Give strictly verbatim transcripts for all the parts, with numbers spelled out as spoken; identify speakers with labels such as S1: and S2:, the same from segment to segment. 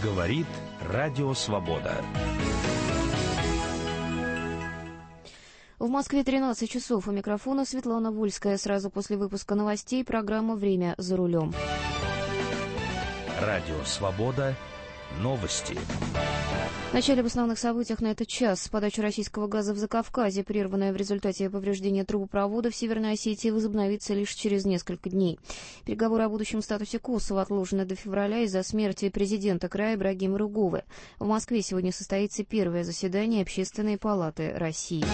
S1: Говорит Радио Свобода.
S2: В Москве тринадцать часов. У микрофона Светлана Вольская. Сразу после выпуска новостей программа «Время за рулем».
S1: Радио Свобода. Новости.
S2: Вначале об основных событиях на этот час. Подача российского газа в Закавказье, прерванная в результате повреждения трубопровода в Северной Осетии, возобновится лишь через несколько дней. Переговоры о будущем статусе Косово отложены до февраля из-за смерти президента края Ибрагима Руговы. В Москве сегодня состоится первое заседание Общественной палаты России.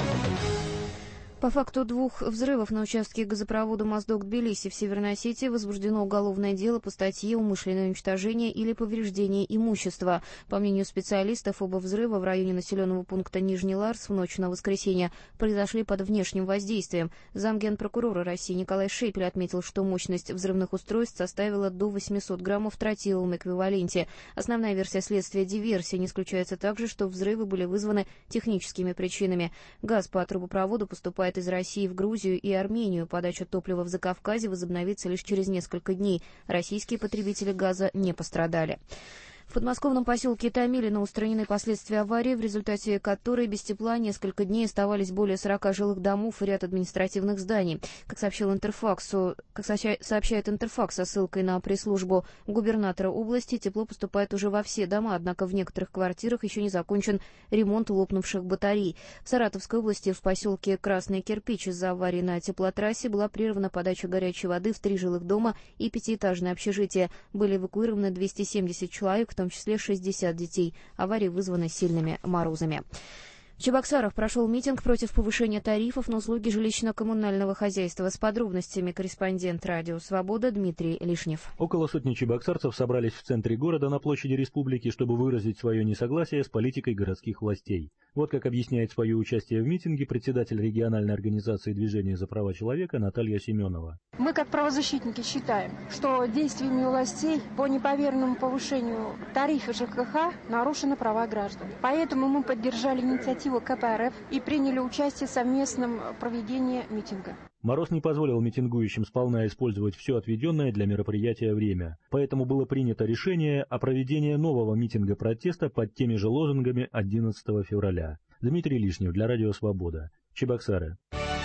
S2: По факту двух взрывов на участке газопровода Моздок-Тбилиси в Северной Осетии возбуждено уголовное дело по статье «Умышленное уничтожение или повреждение имущества». По мнению специалистов, оба взрыва в районе населенного пункта Нижний Ларс в ночь на воскресенье произошли под внешним воздействием. Замгенпрокурора России Николай Шепель отметил, что мощность взрывных устройств составила до восемьсот граммов в тротиловом эквиваленте. Основная версия следствия — диверсия. Не исключается также, что взрывы были вызваны техническими причинами. Газ по трубопроводу поступает из России в Грузию и Армению. Подача топлива в Закавказье возобновится лишь через несколько дней. Российские потребители газа не пострадали. В подмосковном поселке Томилино устранены последствия аварии, в результате которой без тепла несколько дней оставались более сорока жилых домов и ряд административных зданий. Как сообщил Интерфаксу, как сообщает Интерфакс со ссылкой на пресс-службу губернатора области, тепло поступает уже во все дома, однако в некоторых квартирах еще не закончен ремонт лопнувших батарей. В Саратовской области в поселке Красный Кирпич из-за аварии на теплотрассе была прервана подача горячей воды в три жилых дома и пятиэтажное общежитие. Были эвакуированы двести семьдесят человек, в том числе шестьдесят детей. Аварии вызваны сильными морозами. В Чебоксарах прошел митинг против повышения тарифов на услуги жилищно-коммунального хозяйства. С подробностями корреспондент Радио Свобода Дмитрий Лишнев.
S3: Около сотни чебоксарцев собрались в центре города на площади Республики, чтобы выразить свое несогласие с политикой городских властей. Вот как объясняет свое участие в митинге председатель региональной организации движения за права человека Наталья Семенова.
S4: Мы, как правозащитники, считаем, что действиями властей по неповеренному повышению тарифа ЖКХ нарушены права граждан. Поэтому мы поддержали инициативу ка пэ эр эф и приняли участие в совместном проведении митинга.
S3: Мороз не позволил митингующим сполна использовать все отведенное для мероприятия время. Поэтому было принято решение о проведении нового митинга протеста под теми же лозунгами одиннадцатого февраля. Дмитрий Лишнев для Радио Свобода. Чебоксары.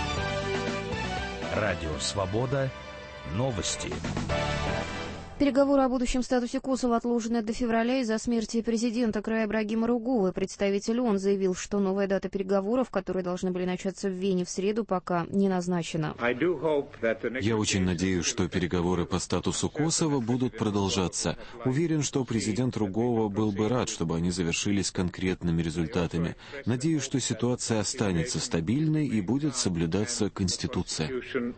S1: Радио Свобода. Новости.
S2: Переговоры о будущем статусе Косово отложены до февраля из-за смерти президента края Ибрагима Руговы. Представитель ООН заявил, что новая дата переговоров, которые должны были начаться в Вене в среду, пока не назначена.
S5: Я очень надеюсь, что переговоры по статусу Косово будут продолжаться. Уверен, что президент Ругова был бы рад, чтобы они завершились конкретными результатами. Надеюсь, что ситуация останется стабильной и будет соблюдаться Конституция.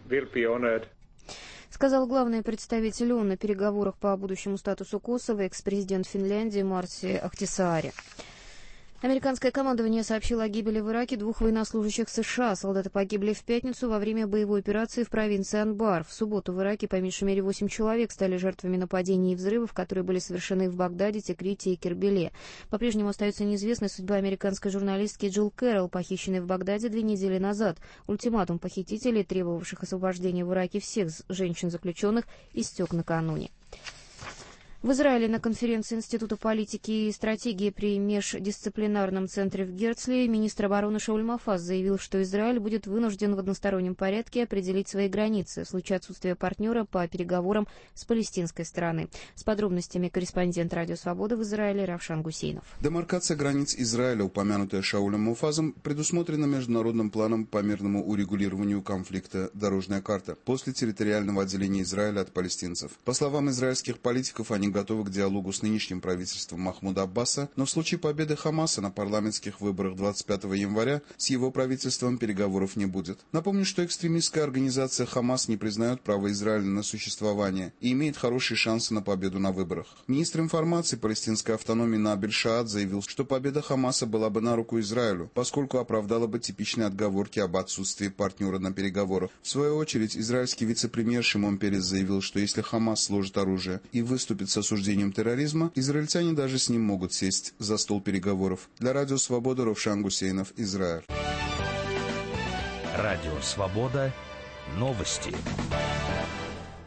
S2: Сказал главный представитель ООН на переговорах по будущему статусу Косово экс-президент Финляндии Марти Ахтисаари. Американское командование сообщило о гибели в Ираке двух военнослужащих США. Солдаты погибли в пятницу во время боевой операции в провинции Анбар. В субботу в Ираке по меньшей мере восемь человек стали жертвами нападений и взрывов, которые были совершены в Багдаде, Тикрите и Кербеле. По-прежнему остается неизвестной судьба американской журналистки Джилл Кэрролл, похищенной в Багдаде две недели назад. Ультиматум похитителей, требовавших освобождения в Ираке всех женщин-заключенных, истек накануне. В Израиле на конференции Института политики и стратегии при междисциплинарном центре в Герцли министр обороны Шауль Мофаз заявил, что Израиль будет вынужден в одностороннем порядке определить свои границы в случае отсутствия партнера по переговорам с палестинской стороны. С подробностями корреспондент Радио Свобода в Израиле Равшан Гусейнов.
S6: Демаркация границ Израиля, упомянутая Шаулем Мофазом, предусмотрена международным планом по мирному урегулированию конфликта «Дорожная карта» после территориального отделения Израиля от палестинцев. По словам израильских политиков, они готовы к диалогу с нынешним правительством Махмуда Аббаса, но в случае победы Хамаса на парламентских выборах двадцать пятого января с его правительством переговоров не будет. Напомню, что экстремистская организация Хамас не признает право Израиля на существование и имеет хорошие шансы на победу на выборах. Министр информации палестинской автономии Набиль Шаад заявил, что победа Хамаса была бы на руку Израилю, поскольку оправдала бы типичные отговорки об отсутствии партнера на переговорах. В свою очередь, израильский вице-премьер Шимон Перес заявил, что если Хамас сложит оружие и выступит с осуждением терроризма, израильтяне даже с ним могут сесть за стол переговоров. Для Радио Свобода Равшан Гусейнов, Израиль.
S1: Радио Свобода. Новости.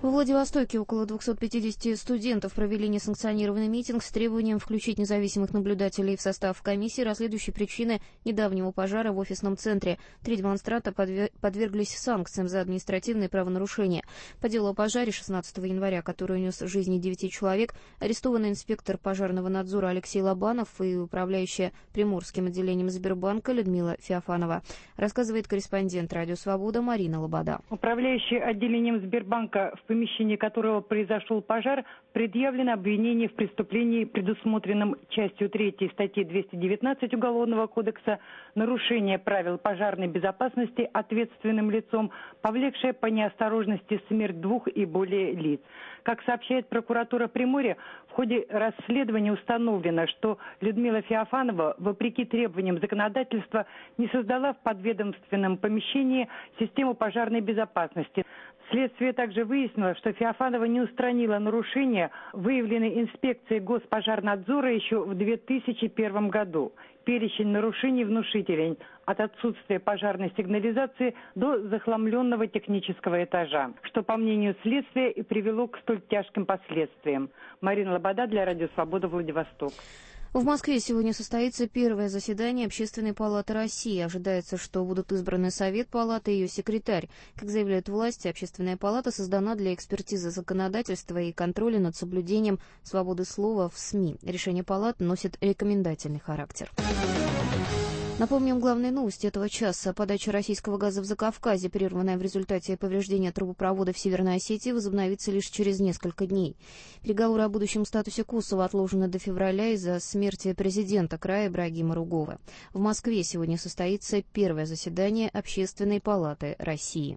S2: Во Владивостоке около двухсот пятидесяти студентов провели несанкционированный митинг с требованием включить независимых наблюдателей в состав комиссии, расследующей причины недавнего пожара в офисном центре. Три демонстранта подверглись санкциям за административные правонарушения. По делу о пожаре шестнадцатого января, который унес жизни девяти человек, арестован инспектор пожарного надзора Алексей Лобанов и управляющая Приморским отделением Сбербанка Людмила Феофанова. Рассказывает корреспондент «Радио Свобода» Марина Лобода.
S7: Управляющая отделением Сбербанка, в помещении которого произошел пожар, предъявлено обвинение в преступлении, предусмотренном частью третьей статьи двести девятнадцать Уголовного кодекса, нарушение правил пожарной безопасности ответственным лицом, повлекшее по неосторожности смерть двух и более лиц. Как сообщает прокуратура Приморья, в ходе расследования установлено, что Людмила Феофанова, вопреки требованиям законодательства, не создала в подведомственном помещении систему пожарной безопасности. Следствие также выяснило, что Феофанова не устранила нарушения, выявленные инспекцией Госпожарнадзора еще в две тысячи первом году. Перечень нарушений внушителен от отсутствия пожарной сигнализации до захламленного технического этажа, что, по мнению следствия, и привело к столь тяжким последствиям. Марина Лобода для Радио Свобода, Владивосток.
S2: В Москве сегодня состоится первое заседание Общественной палаты России. Ожидается, что будут избраны Совет палаты и ее секретарь. Как заявляют власти, Общественная палата создана для экспертизы законодательства и контроля над соблюдением свободы слова в СМИ. Решение палаты носит рекомендательный характер. Напомним главные новости этого часа. Подача российского газа в Закавказье, прерванная в результате повреждения трубопровода в Северной Осетии, возобновится лишь через несколько дней. Переговоры о будущем статусе Косово отложены до февраля из-за смерти президента края Ибрагима Ругова. В Москве сегодня состоится первое заседание Общественной палаты России.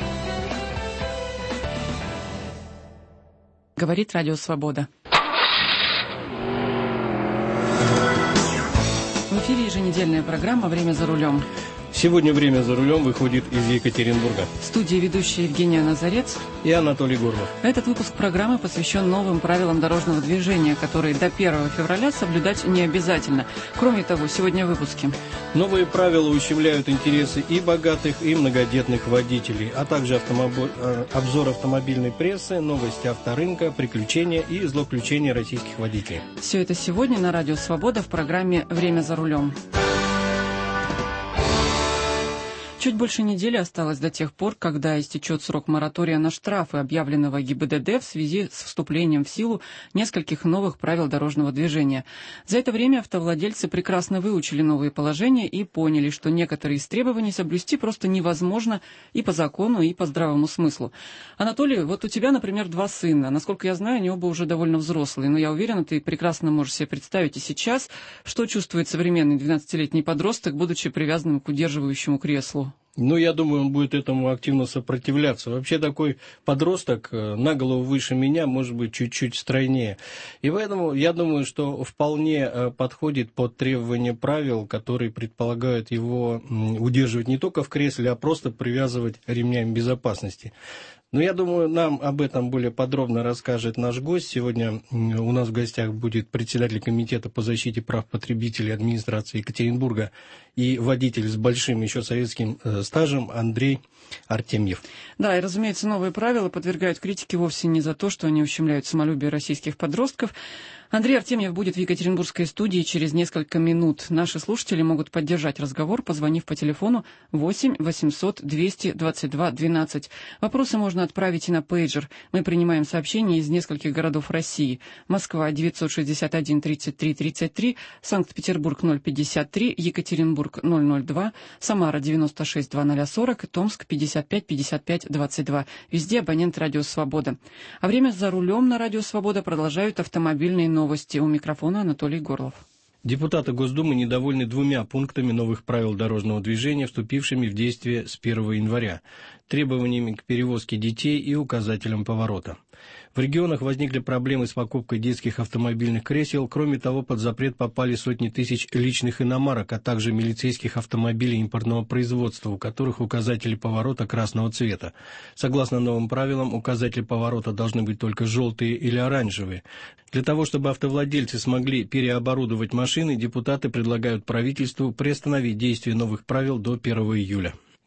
S8: Говорит Радио Свобода. В эфире еженедельная программа «Время за рулем».
S9: Сегодня «Время за рулем» выходит из Екатеринбурга.
S8: В студии ведущие Евгения Назарец
S9: и Анатолий Горлов.
S8: Этот выпуск программы посвящен новым правилам дорожного движения, которые до первого февраля соблюдать не обязательно. Кроме того, сегодня в выпуске.
S9: Новые правила ущемляют интересы и богатых, и многодетных водителей, а также автомобиль, обзор автомобильной прессы, новости авторынка, приключения и злоключения российских водителей.
S8: Все это сегодня на Радио Свобода в программе «Время за рулем». Чуть больше недели осталось до тех пор, когда истечет срок моратория на штрафы, объявленного ГИБДД в связи с вступлением в силу нескольких новых правил дорожного движения. За это время автовладельцы прекрасно выучили новые положения и поняли, что некоторые из требований соблюсти просто невозможно и по закону, и по здравому смыслу. Анатолий, вот у тебя, например, два сына. Насколько я знаю, они оба уже довольно взрослые, но я уверена, ты прекрасно можешь себе представить и сейчас, что чувствует современный двенадцатилетний подросток, будучи привязанным к удерживающему креслу.
S9: Ну, я думаю, он будет этому активно сопротивляться. Вообще такой подросток на голову выше меня, может быть, чуть-чуть стройнее. И поэтому я думаю, что вполне подходит под требования правил, которые предполагают его удерживать не только в кресле, а просто привязывать ремнями безопасности. Но я думаю, нам об этом более подробно расскажет наш гость. Сегодня у нас в гостях будет председатель комитета по защите прав потребителей администрации Екатеринбурга и водитель с большим еще советским стажем Андрей Артемьев.
S8: Да, и, разумеется, новые правила подвергают критике вовсе не за то, что они ущемляют самолюбие российских подростков. Андрей Артемьев будет в Екатеринбургской студии через несколько минут. Наши слушатели могут поддержать разговор, позвонив по телефону восемь восемьсот двести двадцать два двенадцать. Вопросы можно отправить и на пейджер. Мы принимаем сообщения из нескольких городов России. Москва девятьсот шестьдесят один тридцать три тридцать три, Санкт-Петербург ноль пятьдесят три, Екатеринбург ноль ноль два, Самара девяносто шесть двадцать сорок, Томск пятьдесят пять пятьдесят пять двадцать два. Везде абонент Радио Свобода. А время за рулем на Радио Свобода продолжают автомобильные новости. Новости. У микрофона Анатолий Горлов.
S9: Депутаты Госдумы недовольны двумя пунктами новых правил дорожного движения, вступившими в действие с первого января, требованиями к перевозке детей и указателям поворота. В регионах возникли проблемы с покупкой детских автомобильных кресел. Кроме того, под запрет попали сотни тысяч личных иномарок, а также милицейских автомобилей импортного производства, у которых указатели поворота красного цвета. Согласно новым правилам, указатели поворота должны быть только желтые или оранжевые. Для того, чтобы автовладельцы смогли переоборудовать машины, депутаты предлагают правительству приостановить действие новых правил до первого июля.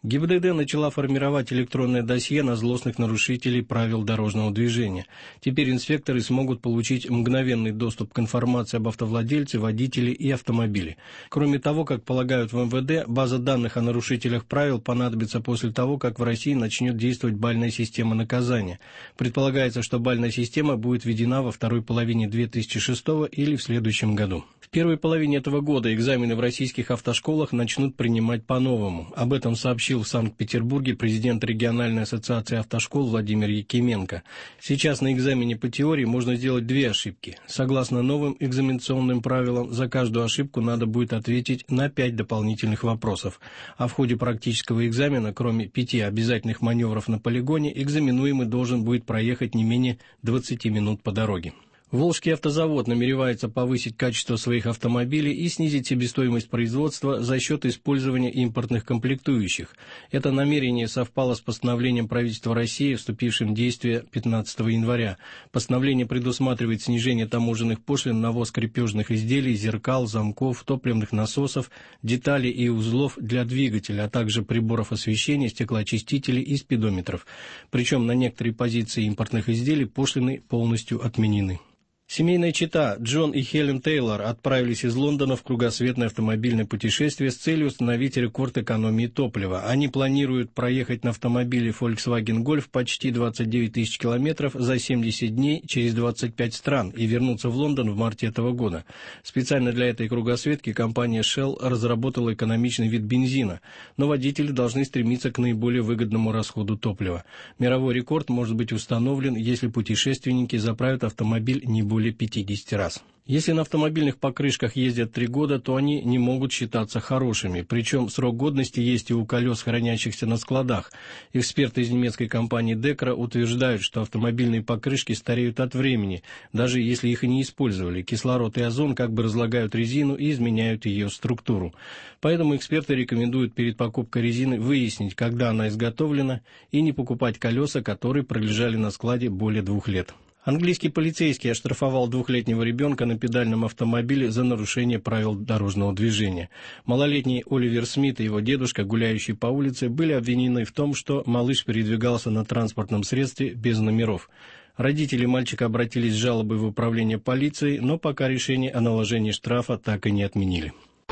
S9: ГИБДД начала формировать электронное досье на злостных нарушителей правил дорожного движения. Теперь инспекторы смогут получить мгновенный доступ к информации об автовладельце, водителе и автомобиле. Кроме того, как полагают в эм вэ дэ, база данных о нарушителях правил понадобится после того, как в России начнет действовать бальная система наказания. Предполагается, что бальная система будет введена во второй половине две тысячи шестого или в следующем году. В первой половине этого года экзамены в российских автошколах начнут принимать по-новому. Об этом сообщил в Санкт-Петербурге президент региональной ассоциации автошкол Владимир Якименко. Сейчас на экзамене по теории можно сделать две ошибки. Согласно новым экзаменационным правилам, за каждую ошибку надо будет ответить на пять дополнительных вопросов. А в ходе практического экзамена, кроме пяти обязательных маневров на полигоне, экзаменуемый должен будет проехать не менее двадцати минут по дороге. Волжский автозавод намеревается повысить качество своих автомобилей и снизить себестоимость производства за счет использования импортных комплектующих. Это намерение совпало с постановлением правительства России, вступившим в действие пятнадцатого января. Постановление предусматривает снижение таможенных пошлин на ввоз крепежных изделий, зеркал, замков, топливных насосов, деталей и узлов для двигателя, а также приборов освещения, стеклоочистителей и спидометров. Причем на некоторые позиции импортных изделий пошлины полностью отменены. Семейная чета Джон и Хелен Тейлор отправились из Лондона в кругосветное автомобильное путешествие с целью установить рекорд экономии топлива. Они планируют проехать на автомобиле Volkswagen Golf почти двадцать девять тысяч километров за семьдесят дней через двадцать пять стран и вернуться в Лондон в марте этого года. Специально для этой кругосветки компания Shell разработала экономичный вид бензина, но водители должны стремиться к наиболее выгодному расходу топлива. Мировой рекорд может быть установлен, если путешественники заправят автомобиль не более более пятидесяти раз. Если на автомобильных покрышках ездят три года, то они не могут считаться хорошими. Причем срок годности есть и у колес, хранящихся на складах. Эксперты из немецкой компании Декра утверждают, что автомобильные покрышки стареют от времени, даже если их и не использовали. Кислород и озон как бы разлагают резину и изменяют ее структуру. Поэтому эксперты рекомендуют перед покупкой резины выяснить, когда она изготовлена, и не покупать колеса, которые пролежали на складе более двух лет. Английский полицейский оштрафовал двухлетнего ребенка на педальном автомобиле за нарушение правил дорожного движения. Малолетний Оливер Смит и его дедушка, гуляющие по улице, были обвинены в том, что малыш передвигался на транспортном средстве без номеров. Родители мальчика обратились с жалобой в управление полиции, но пока решение о наложении штрафа так и не отменили.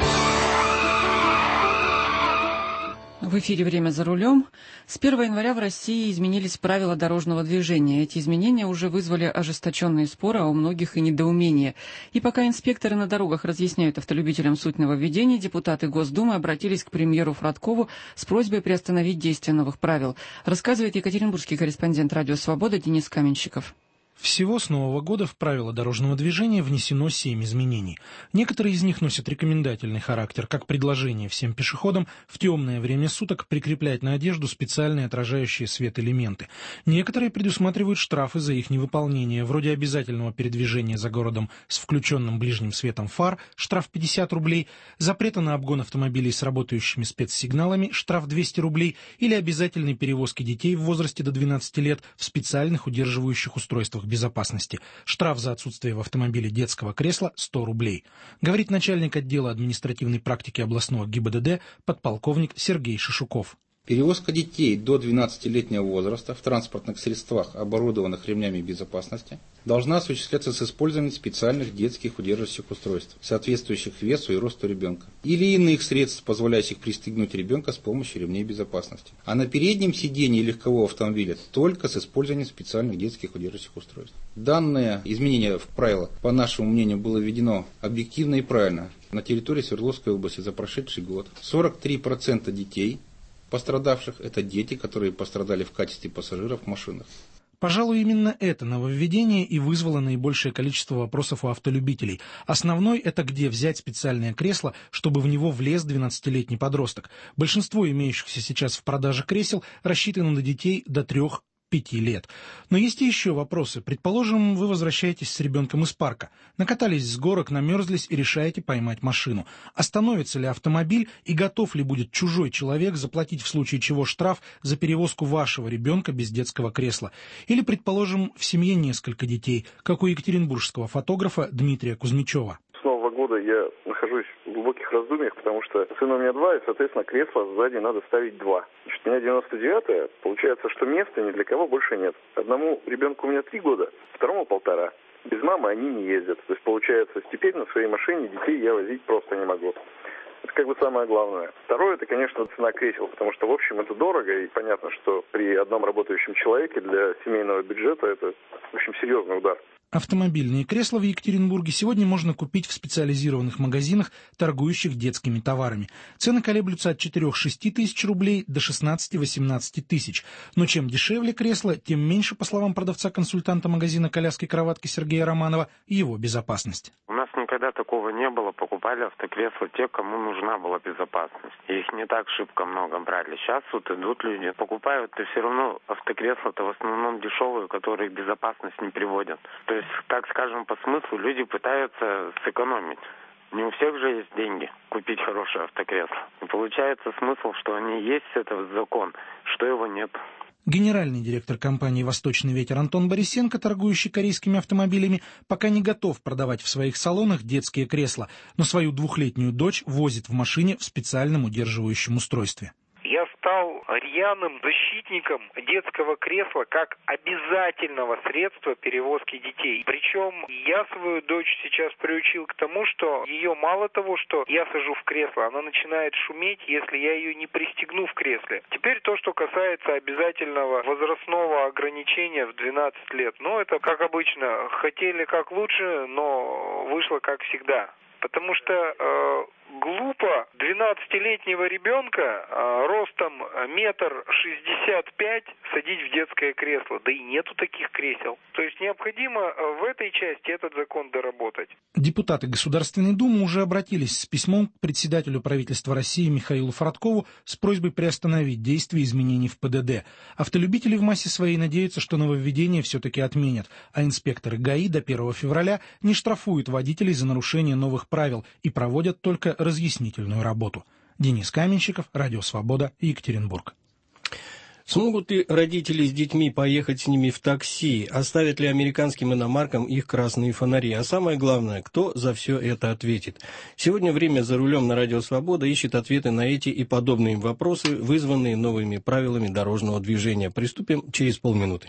S8: В эфире «Время за рулем». С первого января в России изменились правила дорожного движения. Эти изменения уже вызвали ожесточенные споры, а у многих и недоумение. И пока инспекторы на дорогах разъясняют автолюбителям суть нововведений, депутаты Госдумы обратились к премьеру Фродкову с просьбой приостановить действие новых правил. Рассказывает екатеринбургский корреспондент «Радио Свобода» Денис Каменщиков.
S10: Всего с нового года в правила дорожного движения внесено семь изменений. Некоторые из них носят рекомендательный характер, как предложение всем пешеходам в темное время суток прикреплять на одежду специальные отражающие свет элементы. Некоторые предусматривают штрафы за их невыполнение, вроде обязательного передвижения за городом с включенным ближним светом фар, штраф пятьдесят рублей, запрета на обгон автомобилей с работающими спецсигналами, штраф двести рублей, или обязательной перевозки детей в возрасте до двенадцати лет в специальных удерживающих устройствах безопасности. Штраф за отсутствие в автомобиле детского кресла сто рублей. Говорит начальник отдела административной практики областного ГИБДД подполковник Сергей Шишуков.
S11: Перевозка детей до двенадцатилетнего возраста в транспортных средствах, оборудованных ремнями безопасности, должна осуществляться с использованием специальных детских удерживающих устройств, соответствующих весу и росту ребенка, или иных средств, позволяющих пристегнуть ребенка с помощью ремней безопасности. А на переднем сидении легкового автомобиля только с использованием специальных детских удерживающих устройств. Данное изменение в правила, по нашему мнению, было введено объективно и правильно. На территории Свердловской области за прошедший год сорок три процента детей пострадавших – это дети, которые пострадали в качестве пассажиров в машинах.
S10: Пожалуй, именно это нововведение и вызвало наибольшее количество вопросов у автолюбителей. Основной – это где взять специальное кресло, чтобы в него влез двенадцатилетний подросток. Большинство имеющихся сейчас в продаже кресел рассчитано на детей до трех пяти лет. Но есть и еще вопросы. Предположим, вы возвращаетесь с ребенком из парка, накатались с горок, намерзлись и решаете поймать машину. Остановится ли автомобиль и готов ли будет чужой человек заплатить в случае чего штраф за перевозку вашего ребенка без детского кресла? Или, предположим, в семье несколько детей, как у екатеринбургского фотографа Дмитрия Кузьмичева.
S12: С Нового года я нахожусь в глубоких раздумьях, потому что сына у меня два, и, соответственно, кресло сзади надо ставить два. Значит, у меня девяносто девятое, получается, что места ни для кого больше нет. Одному ребенку у меня три года, второму полтора. Без мамы они не ездят. То есть, получается, теперь на своей машине детей я возить просто не могу. Это как бы самое главное. Второе, это, конечно, цена кресел, потому что, в общем, это дорого, и понятно, что при одном работающем человеке для семейного бюджета это, в общем, серьезный удар.
S10: Автомобильные кресла в Екатеринбурге сегодня можно купить в специализированных магазинах, торгующих детскими товарами. Цены колеблются от четырех-шести тысяч рублей до шестнадцати-восемнадцати тысяч. Но чем дешевле кресло, тем меньше, по словам продавца-консультанта магазина коляски и кроватки Сергея Романова, его безопасность.
S13: У нас никогда такого не было. Покупали автокресла те, кому нужна была безопасность. Их не так шибко много брали. Сейчас вот идут люди, покупают, и все равно автокресла-то в основном дешевые, которые безопасность не приводят. То есть, так скажем, по смыслу люди пытаются сэкономить. Не у всех же есть деньги купить хорошее автокресло. И получается смысл, что они есть, это закон, что его нет.
S10: Генеральный директор компании «Восточный ветер» Антон Борисенко, торгующий корейскими автомобилями, пока не готов продавать в своих салонах детские кресла, но свою двухлетнюю дочь возит в машине в специальном удерживающем устройстве.
S14: Я стал рьяным защитником детского кресла как обязательного средства перевозки детей. Причем я свою дочь сейчас приучил к тому, что ее мало того, что я сажу в кресло, она начинает шуметь, если я ее не пристегну в кресле. Теперь то, что касается обязательного возрастного ограничения в двенадцать лет. Ну, это, как обычно, хотели как лучше, но вышло как всегда. Потому что э, глупо двенадцатилетнего ребенка э, ростом метр шестьдесят пять садить в детское кресло. Да и нету таких кресел. То есть необходимо в этой части этот закон доработать.
S10: Депутаты Государственной Думы уже обратились с письмом к председателю правительства России Михаилу Фродкову с просьбой приостановить действие изменений в ПДД. Автолюбители в массе своей надеются, что нововведение все-таки отменят, а инспекторы ГАИ до первого февраля не штрафуют водителей за нарушение новых правил и проводят только разъяснительную работу. Денис Каменщиков, Радио Свобода, Екатеринбург.
S9: Смогут ли родители с детьми поехать с ними в такси? Оставят ли американским иномаркам их красные фонари? А самое главное, кто за все это ответит? Сегодня «Время за рулем» на Радио Свобода ищет ответы на эти и подобные вопросы, вызванные новыми правилами дорожного движения. Приступим через полминуты.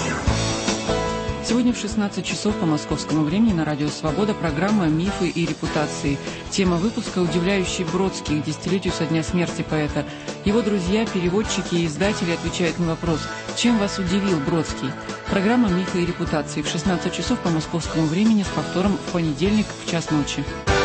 S8: Сегодня в шестнадцать часов по московскому времени на Радио Свобода программа «Мифы и репутации». Тема выпуска «Удивляющий Бродский» к десятилетию со дня смерти поэта. Его друзья, переводчики и издатели отвечают на вопрос «Чем вас удивил Бродский?». Программа «Мифы и репутации» в шестнадцать часов по московскому времени с повтором в понедельник в час ночи.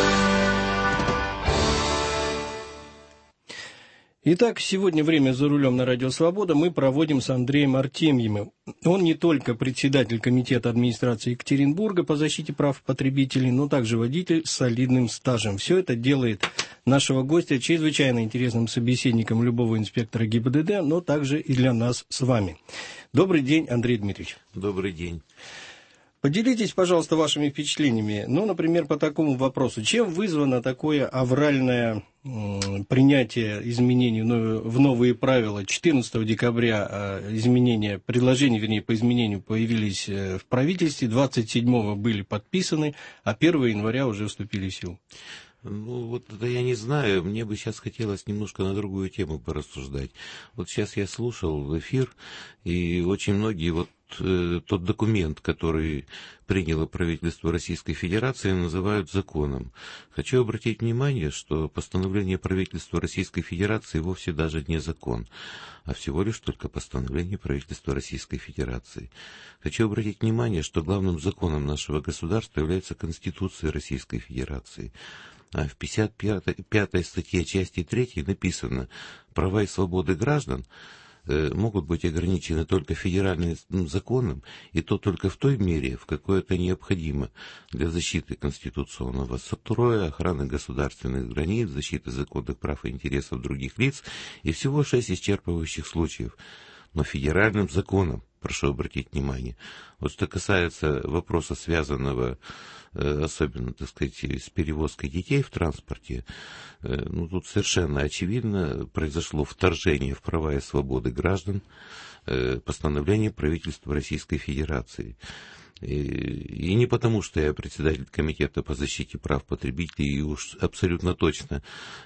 S9: Итак, сегодня «Время за рулем» на Радио Свобода мы проводим с Андреем Артемьевым. Он не только председатель комитета администрации Екатеринбурга по защите прав потребителей, но также водитель с солидным стажем. Все это делает нашего гостя чрезвычайно интересным собеседником любого инспектора ГИБДД, но также и для нас с вами. Добрый день, Андрей Дмитриевич.
S15: Добрый день.
S9: Поделитесь, пожалуйста, вашими впечатлениями. Ну, например, по такому вопросу. Чем вызвано такое авральное принятие изменений в новые правила? четырнадцатого декабря изменения, предложения, вернее, по изменению появились в правительстве, двадцать седьмого были подписаны, а первого января уже вступили в силу.
S15: Ну, вот это я не знаю, мне бы сейчас хотелось немножко на другую тему порассуждать. Вот сейчас я слушал эфир, и очень многие, вот э, тот документ, который приняло правительство Российской Федерации, называют законом. Хочу обратить внимание, что постановление правительства Российской Федерации вовсе даже не закон, а всего лишь только постановление правительства Российской Федерации. Хочу обратить внимание, что главным законом нашего государства является Конституция Российской Федерации. А в пятьдесят пятой статье части третьей написано: права и свободы граждан э, могут быть ограничены только федеральным законом, и то только в той мере, в какой это необходимо для защиты конституционного строя, охраны государственных границ, защиты законных прав и интересов других лиц, и всего шесть исчерпывающих случаев. Но федеральным законом, прошу обратить внимание, вот что касается вопроса, связанного особенно, так сказать, с перевозкой детей в транспорте, ну, тут совершенно очевидно произошло вторжение в права и свободы граждан, постановление правительства Российской Федерации. И не потому, что я председатель комитета по защите прав потребителей, и уж абсолютно точно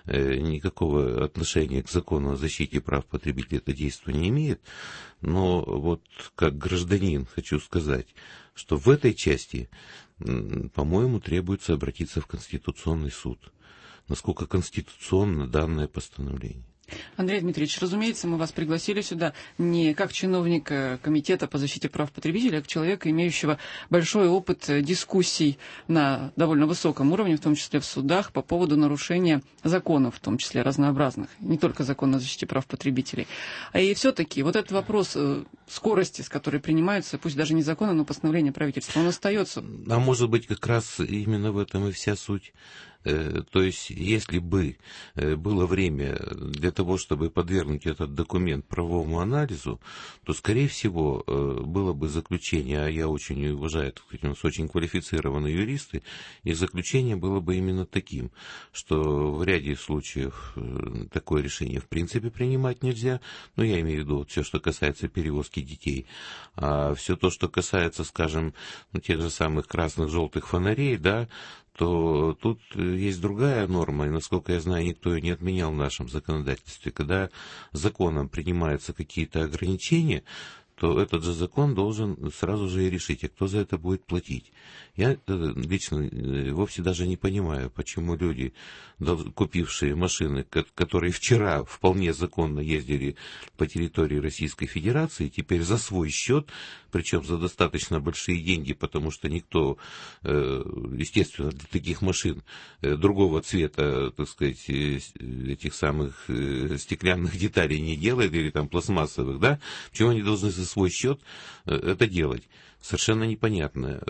S15: никакого отношения к закону о защите прав потребителей это действие не имеет, но вот как гражданин хочу сказать, что в этой части, по-моему, требуется обратиться в Конституционный суд. Насколько конституционно данное постановление.
S8: Андрей Дмитриевич, разумеется, мы вас пригласили сюда не как чиновника Комитета по защите прав потребителей, а как человека, имеющего большой опыт дискуссий на довольно высоком уровне, в том числе в судах, по поводу нарушения законов, в том числе разнообразных, не только закон о защите прав потребителей. А и все-таки вот этот вопрос скорости, с которой принимаются, пусть даже не законы, но постановления правительства, он остается.
S15: А может быть, как раз именно в этом и вся суть. То есть, если бы было время для того, чтобы подвергнуть этот документ правовому анализу, то, скорее всего, было бы заключение, а я очень уважаю, так сказать, у нас очень квалифицированные юристы, и заключение было бы именно таким, что в ряде случаев такое решение в принципе принимать нельзя, но я имею в виду вот все, что касается перевозки детей, а все то, что касается, скажем, ну, тех же самых красных, желтых фонарей, да, то тут есть другая норма, и, насколько я знаю, никто ее не отменял в нашем законодательстве. Когда законом принимаются какие-то ограничения, то этот же закон должен сразу же и решить, а кто за это будет платить. Я лично вовсе даже не понимаю, почему люди, купившие машины, которые вчера вполне законно ездили по территории Российской Федерации, теперь за свой счет, причем за достаточно большие деньги, потому что никто, естественно, для таких машин другого цвета, так сказать, этих самых стеклянных деталей не делает, или там пластмассовых, да, почему они должны за свой счет это делать? Совершенно непонятно.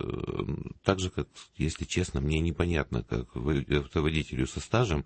S15: Так же, как, если честно, мне непонятно, как автоводителю со стажем,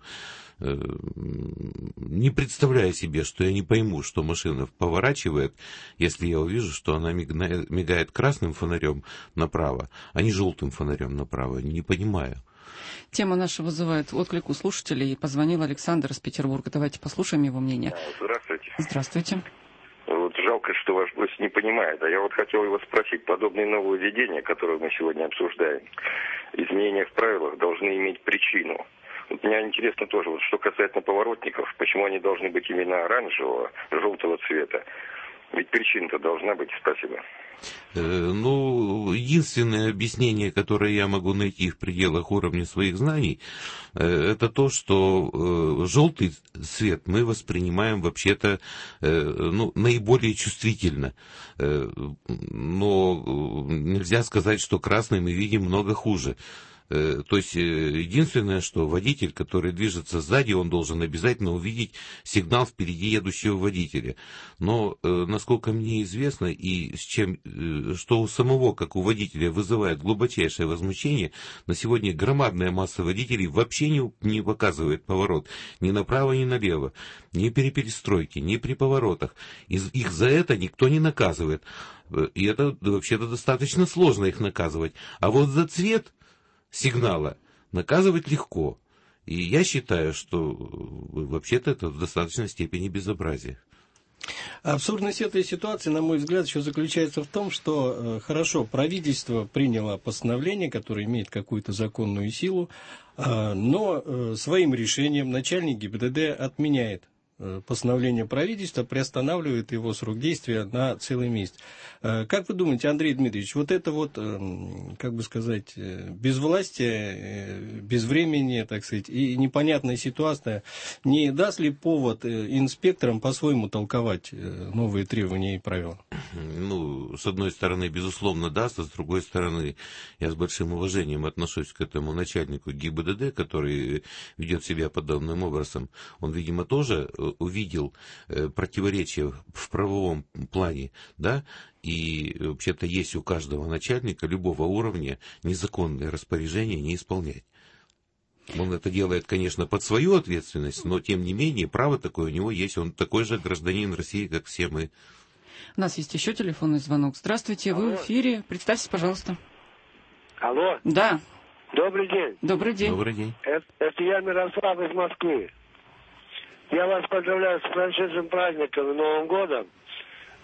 S15: не представляя себе, что я не пойму, что машина поворачивает, если я увижу, что она мигает, мигает красным фонарем направо, а не желтым фонарем направо. Не понимаю.
S8: Тема наша вызывает отклик у слушателей. Позвонил Александр из Петербурга. Давайте послушаем его мнение.
S16: Здравствуйте.
S8: Здравствуйте.
S16: Вот жалко, что ваш гость не понимает. А я вот хотел его спросить. Подобные нововведения, которые мы сегодня обсуждаем, изменения в правилах должны иметь причину. Вот меня интересно тоже, вот что касается поворотников, почему они должны быть именно оранжевого, желтого цвета. Ведь причина-то должна быть. Спасибо.
S15: Ну, единственное объяснение, которое я могу найти в пределах уровня своих знаний, это то, что желтый цвет мы воспринимаем вообще-то ну, наиболее чувствительно. Но нельзя сказать, что красный мы видим много хуже. То есть единственное, что водитель, который движется сзади, он должен обязательно увидеть сигнал впереди едущего водителя. Но, насколько мне известно, и с чем, что у самого, как у водителя, вызывает глубочайшее возмущение, на сегодня громадная масса водителей вообще не, не показывает поворот ни направо, ни налево, ни при перестройке, ни при поворотах. И их за это никто не наказывает. И это вообще-то достаточно сложно их наказывать. А вот за цвет сигнала наказывать легко. И я считаю, что вообще-то это в достаточной степени безобразие.
S9: Абсурдность этой ситуации, на мой взгляд, еще заключается в том, что, хорошо, правительство приняло постановление, которое имеет какую-то законную силу, но своим решением начальник ГИБДД отменяет постановление правительства, приостанавливает его срок действия на целый месяц. Как вы думаете, Андрей Дмитриевич, вот это вот, как бы сказать, безвластие, безвременье, так сказать, и непонятная ситуация, не даст ли повод инспекторам по-своему толковать новые требования и правила?
S15: Ну, с одной стороны, безусловно, даст, а с другой стороны, я с большим уважением отношусь к этому начальнику ГИБДД, который ведет себя подобным образом. Он, видимо, тоже увидел противоречия в правовом плане, да, и вообще-то есть у каждого начальника любого уровня незаконные распоряжения не исполнять. Он это делает, конечно, под свою ответственность, но тем не менее право такое у него есть, он такой же гражданин России, как все мы.
S8: У нас есть еще телефонный звонок. Здравствуйте, Алло. Вы в эфире. Представьтесь, пожалуйста.
S17: Алло.
S8: Да.
S17: Добрый день.
S8: Добрый день.
S15: Добрый день.
S17: Это, это я, Мирослав, из Москвы. Я вас поздравляю с прошедшим праздником и Новым годом.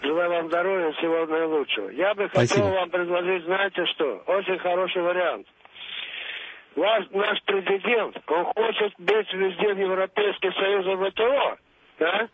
S17: Желаю вам здоровья, всего наилучшего. Я бы
S9: Спасибо.
S17: хотел вам предложить, знаете что, очень хороший вариант. Ваш, наш президент, он хочет быть везде в Европейский Союз и ВТО, да?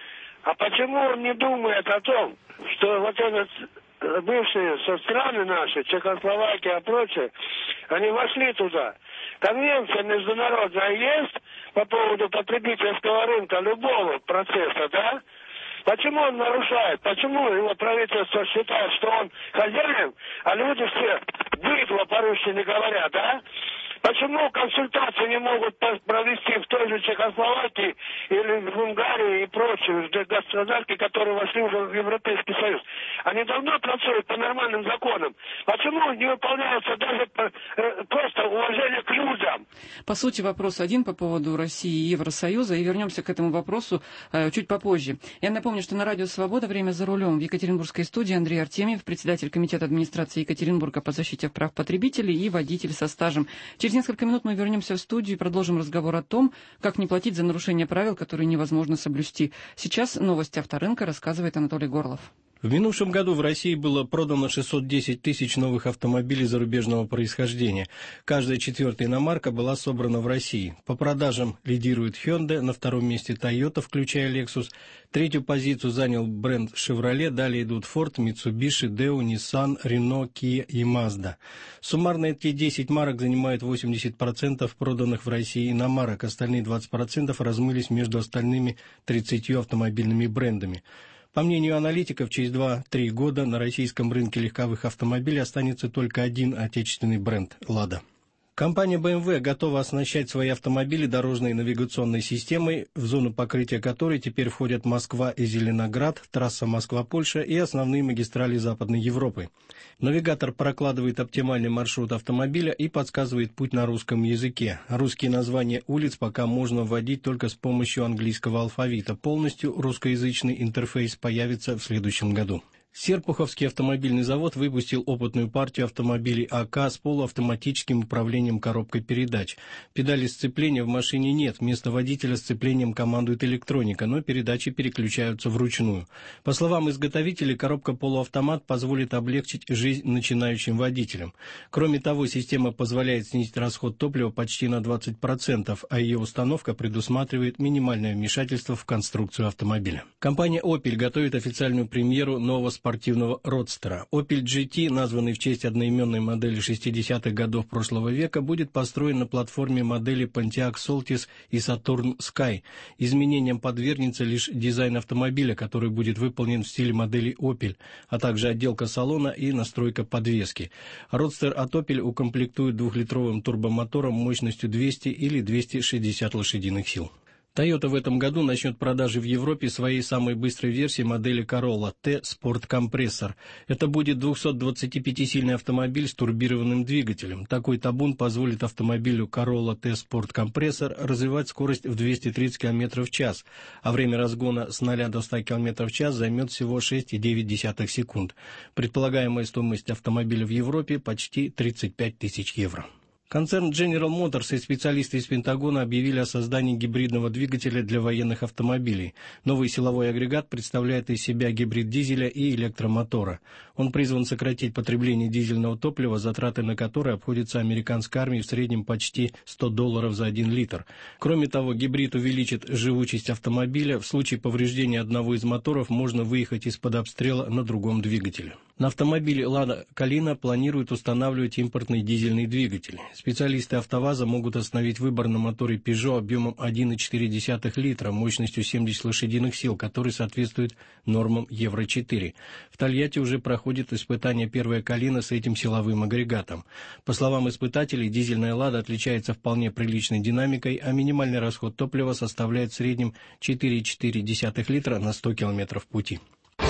S17: А почему он не думает о том, что вот этот бывшие со страны наши, Чехословакия и прочее, они вошли туда. Конвенция международная есть по поводу потребительского рынка любого процесса, да? Почему он нарушает? Почему его правительство считает, что он хозяин, а люди все быдло по-русски не говорят, да? Почему консультации не могут провести в той же Чехословакии или в Унгарии и прочие государства, которые вошли уже в Европейский Союз? Они давно працуют по нормальным законам. Почему не выполняется даже просто уважение к людям?
S8: По сути, вопрос один по поводу России и Евросоюза, и вернемся к этому вопросу э, чуть попозже. Я напомню, что на радио «Свобода» время за рулем в Екатеринбургской студии Андрей Артемьев, председатель комитета администрации Екатеринбурга по защите прав потребителей и водитель со стажем. Через несколько минут мы вернемся в студию и продолжим разговор о том, как не платить за нарушение правил, которые невозможно соблюсти. Сейчас новости авторынка, рассказывает Анатолий Горлов.
S9: В минувшем году в России было продано шестьсот десять тысяч новых автомобилей зарубежного происхождения. Каждая четвертая иномарка была собрана в России. По продажам лидирует Hyundai, на втором месте Toyota, включая Lexus. Третью позицию занял бренд Chevrolet, далее идут Ford, Mitsubishi, Daewoo, Nissan, Renault, Kia и Mazda. Суммарно эти десять марок занимают восемьдесят процентов проданных в России иномарок, остальные двадцать процентов размылись между остальными тридцатью автомобильными брендами. По мнению аналитиков, через два-три года на российском рынке легковых автомобилей останется только один отечественный бренд «Лада». Компания бэ эм вэ готова оснащать свои автомобили дорожной навигационной системой, в зону покрытия которой теперь входят Москва и Зеленоград, трасса Москва-Польша и основные магистрали Западной Европы. Навигатор прокладывает оптимальный маршрут автомобиля и подсказывает путь на русском языке. Русские названия улиц пока можно вводить только с помощью английского алфавита. Полностью русскоязычный интерфейс появится в следующем году. Серпуховский автомобильный завод выпустил опытную партию автомобилей АК с полуавтоматическим управлением коробкой передач. Педали сцепления в машине нет, вместо водителя сцеплением командует электроника, но передачи переключаются вручную. По словам изготовителей, коробка полуавтомат позволит облегчить жизнь начинающим водителям. Кроме того, система позволяет снизить расход топлива почти на двадцать процентов, а ее установка предусматривает минимальное вмешательство в конструкцию автомобиля. Компания Opel готовит официальную премьеру нового спортивного родстера. Opel джи ти, названный в честь одноименной модели шестидесятых годов прошлого века, будет построен на платформе модели Pontiac Solstice и Saturn Sky. Изменениям подвергнется лишь дизайн автомобиля, который будет выполнен в стиле модели Opel, а также отделка салона и настройка подвески. Родстер от Opel укомплектует двухлитровым турбомотором мощностью двести или двести шестьдесят лошадиных сил. Toyota в этом году начнет продажи в Европе своей самой быстрой версии модели Corolla T Sport Compressor. Это будет двухсотдвадцатипятисильный автомобиль с турбированным двигателем. Такой табун позволит автомобилю Corolla T Sport Compressor развивать скорость в двести тридцать километров в час, а время разгона с нуля до ста километров в час займет всего шесть целых девять десятых секунд. Предполагаемая стоимость автомобиля в Европе почти тридцать пять тысяч евро. Концерн General Motors и специалисты из Пентагона объявили о создании гибридного двигателя для военных автомобилей. Новый силовой агрегат представляет из себя гибрид дизеля и электромотора. Он призван сократить потребление дизельного топлива, затраты на которое обходятся американской армии в среднем почти сто долларов за один литр. Кроме того, гибрид увеличит живучесть автомобиля. В случае повреждения одного из моторов можно выехать из-под обстрела на другом двигателе. На автомобиле «Лада Калина» планируют устанавливать импортный дизельный двигатель. Специалисты «АвтоВАЗа» могут остановить выбор на моторе Peugeot объемом один целых четыре десятых литра, мощностью семьдесят лошадиных сил, который соответствует нормам Евро четыре. В Тольятти уже проходит испытание первая «Калина» с этим силовым агрегатом. По словам испытателей, дизельная «Лада» отличается вполне приличной динамикой, а минимальный расход топлива составляет в среднем четыре целых четыре десятых литра на сто километров пути.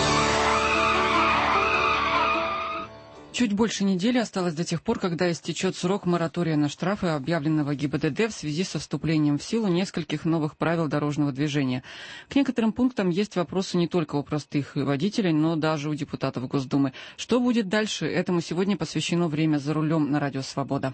S8: Чуть больше недели осталось до тех пор, когда истечет срок моратория на штрафы, объявленного ГИБДД в связи со вступлением в силу нескольких новых правил дорожного движения. К некоторым пунктам есть вопросы не только у простых водителей, но даже у депутатов Госдумы. Что будет дальше? Этому сегодня посвящено «Время за рулем» на радио «Свобода».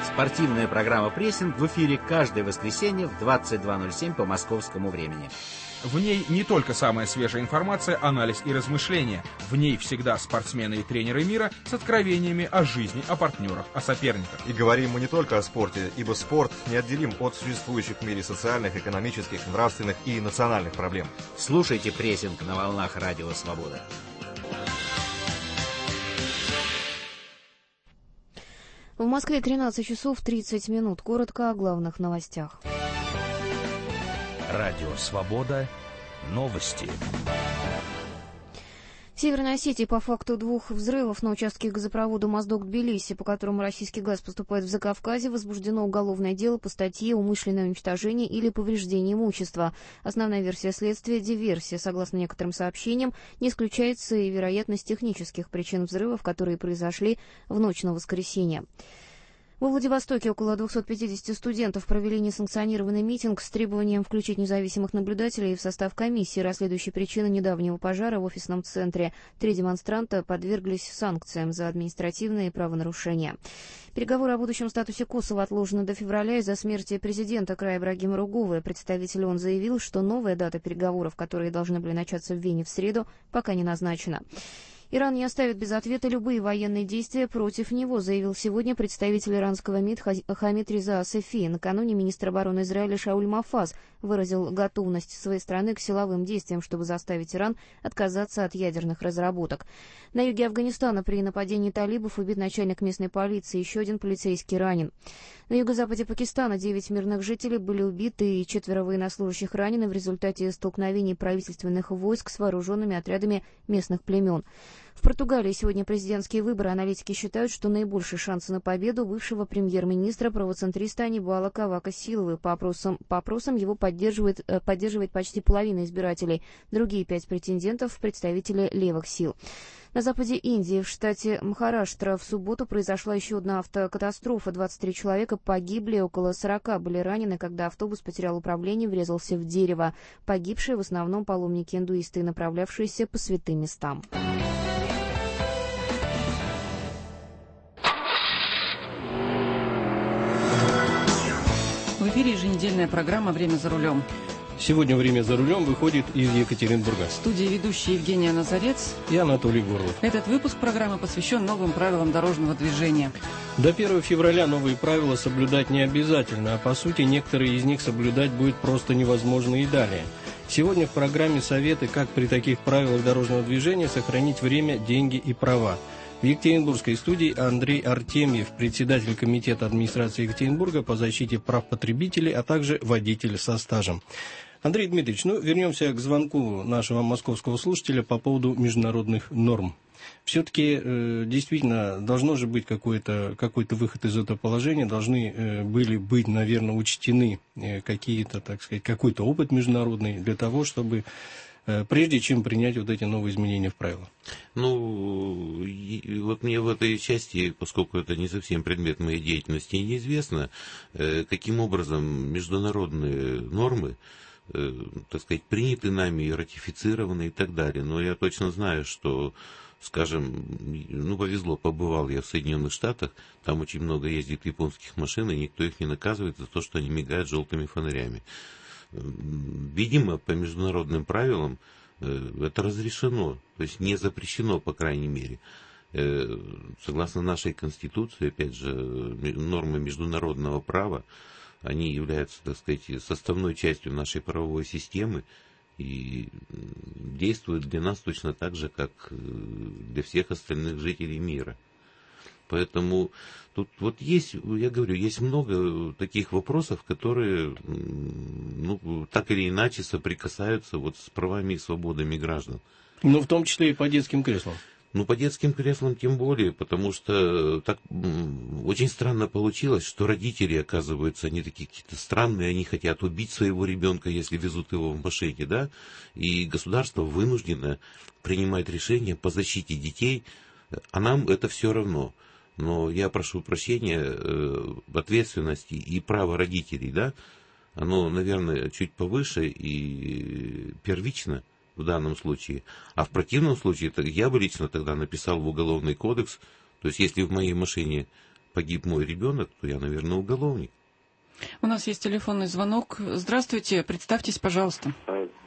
S18: Спортивная программа «Прессинг» в эфире каждое воскресенье в двадцать два ноль семь по московскому времени. В ней не только самая свежая информация, анализ и размышления. В ней всегда спортсмены и тренеры мира с откровениями о жизни, о партнерах, о соперниках.
S19: И говорим мы не только о спорте, ибо спорт неотделим от существующих в мире социальных, экономических, нравственных и национальных проблем.
S20: Слушайте прессинг на волнах Радио Свобода.
S2: В Москве тринадцать часов тридцать минут. Коротко о главных новостях.
S1: Радио Свобода. Новости.
S2: В Северной Осетии по факту двух взрывов на участке газопровода Моздок-Тбилиси, по которому российский газ поступает в Закавказье, возбуждено уголовное дело по статье «Умышленное уничтожение или повреждение имущества». Основная версия следствия – диверсия. Согласно некоторым сообщениям, не исключается и вероятность технических причин взрывов, которые произошли в ночь на воскресенье. Во Владивостоке около двухсот пятидесяти студентов провели несанкционированный митинг с требованием включить независимых наблюдателей в состав комиссии, расследующей причины недавнего пожара в офисном центре. Три демонстранта подверглись санкциям за административные правонарушения. Переговоры о будущем статусе Косово отложены до февраля из-за смерти президента края Ибрагима Ругова. Представитель ООН заявил, что новая дата переговоров, которые должны были начаться в Вене в среду, пока не назначена. Иран не оставит без ответа любые военные действия против него, заявил сегодня представитель иранского МИД Хамид Реза Сефи. Накануне министр обороны Израиля Шауль Мафаз выразил готовность своей страны к силовым действиям, чтобы заставить Иран отказаться от ядерных разработок. На юге Афганистана при нападении талибов убит начальник местной полиции, еще один полицейский ранен. На юго-западе Пакистана девять мирных жителей были убиты и четверо военнослужащих ранены в результате столкновений правительственных войск с вооруженными отрядами местных племен. В Португалии сегодня президентские выборы. Аналитики считают, что наибольшие шансы на победу бывшего премьер-министра правоцентриста Анибала Кавака Силвы. По опросам, по опросам его поддерживает, поддерживает почти половина избирателей. Другие пять претендентов – представители левых сил. На западе Индии, в штате Махараштра, в субботу произошла еще одна автокатастрофа. двадцать три человека погибли, около сорока были ранены, когда автобус потерял управление и врезался в дерево. Погибшие в основном паломники-индуисты, направлявшиеся по святым местам.
S8: В эфире еженедельная программа «Время за рулем».
S9: Сегодня «Время за рулем» выходит из Екатеринбурга.
S8: В студии ведущие Евгения Назарец
S9: и Анатолий Горлов.
S8: Этот выпуск программы посвящен новым правилам дорожного движения.
S9: До первого февраля новые правила соблюдать не обязательно, а по сути некоторые из них соблюдать будет просто невозможно и далее. Сегодня в программе советы, как при таких правилах дорожного движения сохранить время, деньги и права. В Екатеринбургской студии Андрей Артемьев, председатель комитета администрации Екатеринбурга по защите прав потребителей, а также водитель со стажем. Андрей Дмитриевич, ну вернемся к звонку нашего московского слушателя по поводу международных норм. Все-таки э, действительно должно же быть какой-то какой-то выход из этого положения, должны э, были быть, наверное, учтены э, какие-то, так сказать, какой-то опыт международный для того, чтобы э, прежде чем принять вот эти новые изменения в правила.
S15: Ну, вот мне в этой части, поскольку это не совсем предмет моей деятельности, неизвестно, э, каким образом международные нормы, так сказать, приняты нами, ратифицированы и так далее. Но я точно знаю, что, скажем, ну, повезло, побывал я в Соединенных Штатах, там очень много ездит японских машин, и никто их не наказывает за то, что они мигают желтыми фонарями. Видимо, по международным правилам это разрешено, то есть не запрещено, по крайней мере. Согласно нашей Конституции, опять же, нормы международного права, они являются, так сказать, составной частью нашей правовой системы и действуют для нас точно так же, как для всех остальных жителей мира. Поэтому тут вот есть, я говорю, есть много таких вопросов, которые, ну, так или иначе соприкасаются вот с правами и свободами граждан.
S9: Ну, в том числе и по детским креслам.
S15: Ну, по детским креслам тем более, потому что так очень странно получилось, что родители, оказывается, они такие какие-то странные, они хотят убить своего ребенка, если везут его в машине, да, и государство вынуждено принимать решения по защите детей, а нам это все равно. Но я прошу прощения, ответственности и права родителей, да, оно, наверное, чуть повыше и первично в данном случае. А в противном случае я бы лично тогда написал в Уголовный кодекс, то есть если в моей машине погиб мой ребенок, то я, наверное, уголовник.
S8: У нас есть телефонный звонок. Здравствуйте, представьтесь, пожалуйста.
S21: Добрый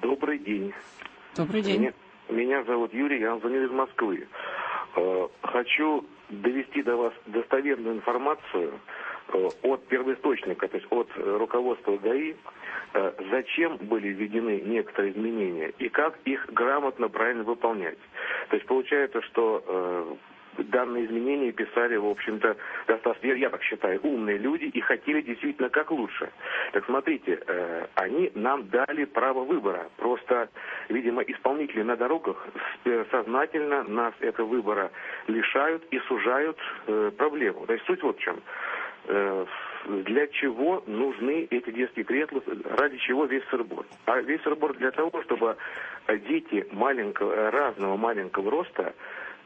S21: день.
S8: Добрый день.
S21: Меня, меня зовут Юрий, я звоню из Москвы. Э, хочу довести до вас достоверную информацию э, от первоисточника, то есть от э, руководства ГАИ, э, зачем были введены некоторые изменения и как их грамотно, правильно выполнять. То есть получается, что э, данные изменения писали, в общем-то, достаточно, я так считаю, умные люди и хотели действительно как лучше. Так смотрите, э, они нам дали право выбора. Просто, видимо, исполнители на дорогах сознательно нас этого выбора лишают и сужают э, проблему. То есть суть вот в чем. Э, для чего нужны эти детские кресла, ради чего весь сырбор? А весь сырбор для того, чтобы дети маленького, разного маленького роста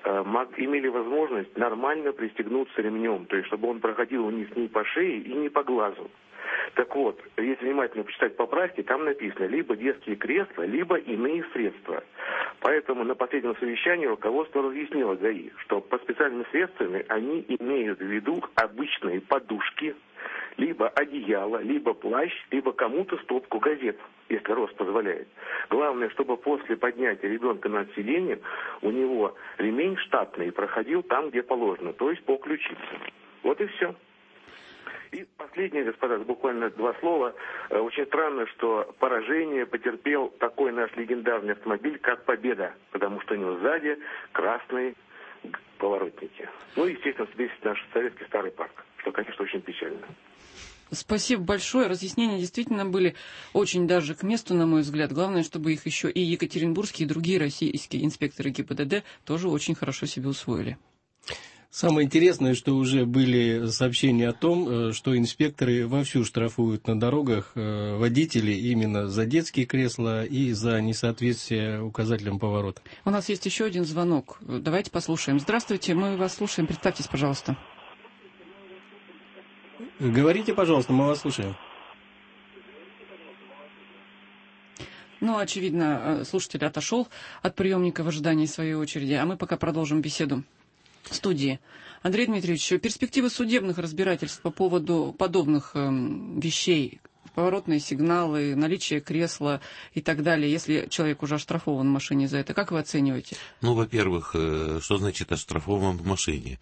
S21: имели возможность нормально пристегнуться ремнем, то есть чтобы он проходил вниз не по шее и не по глазу. Так вот, если внимательно почитать поправки, там написано либо детские кресла, либо иные средства. Поэтому на последнем совещании руководство разъяснило ГАИ, что по специальными средствами они имеют в виду обычные подушки, либо одеяло, либо плащ, либо кому-то стопку газет, если рост позволяет. Главное, чтобы после поднятия ребенка над сиденьем у него ремень штатный проходил там, где положено, то есть по ключице. Вот и все. И последнее, господа, буквально два слова. Очень странно, что поражение потерпел такой наш легендарный автомобиль, как «Победа», потому что у него сзади красные поворотники. Ну и, естественно, здесь наш советский старый парк, что, конечно, очень печально.
S8: Спасибо большое. Разъяснения действительно были очень даже к месту, на мой взгляд. Главное, чтобы их еще и екатеринбургские, и другие российские инспекторы ГИБДД тоже очень хорошо себе усвоили.
S9: Самое интересное, что уже были сообщения о том, что инспекторы вовсю штрафуют на дорогах водителей именно за детские кресла и за несоответствие указателям поворота.
S8: У нас есть еще один звонок. Давайте послушаем. Здравствуйте, мы вас слушаем. Представьтесь, пожалуйста.
S9: Говорите, пожалуйста, мы вас слушаем.
S8: Ну, очевидно, слушатель отошел от приемника в ожидании своей очереди, а мы пока продолжим беседу в студии. Андрей Дмитриевич, перспективы судебных разбирательств по поводу подобных э, вещей, поворотные сигналы, наличие кресла и так далее, если человек уже оштрафован в машине за это, как вы оцениваете?
S15: Ну, во-первых, что значит оштрафован в машине?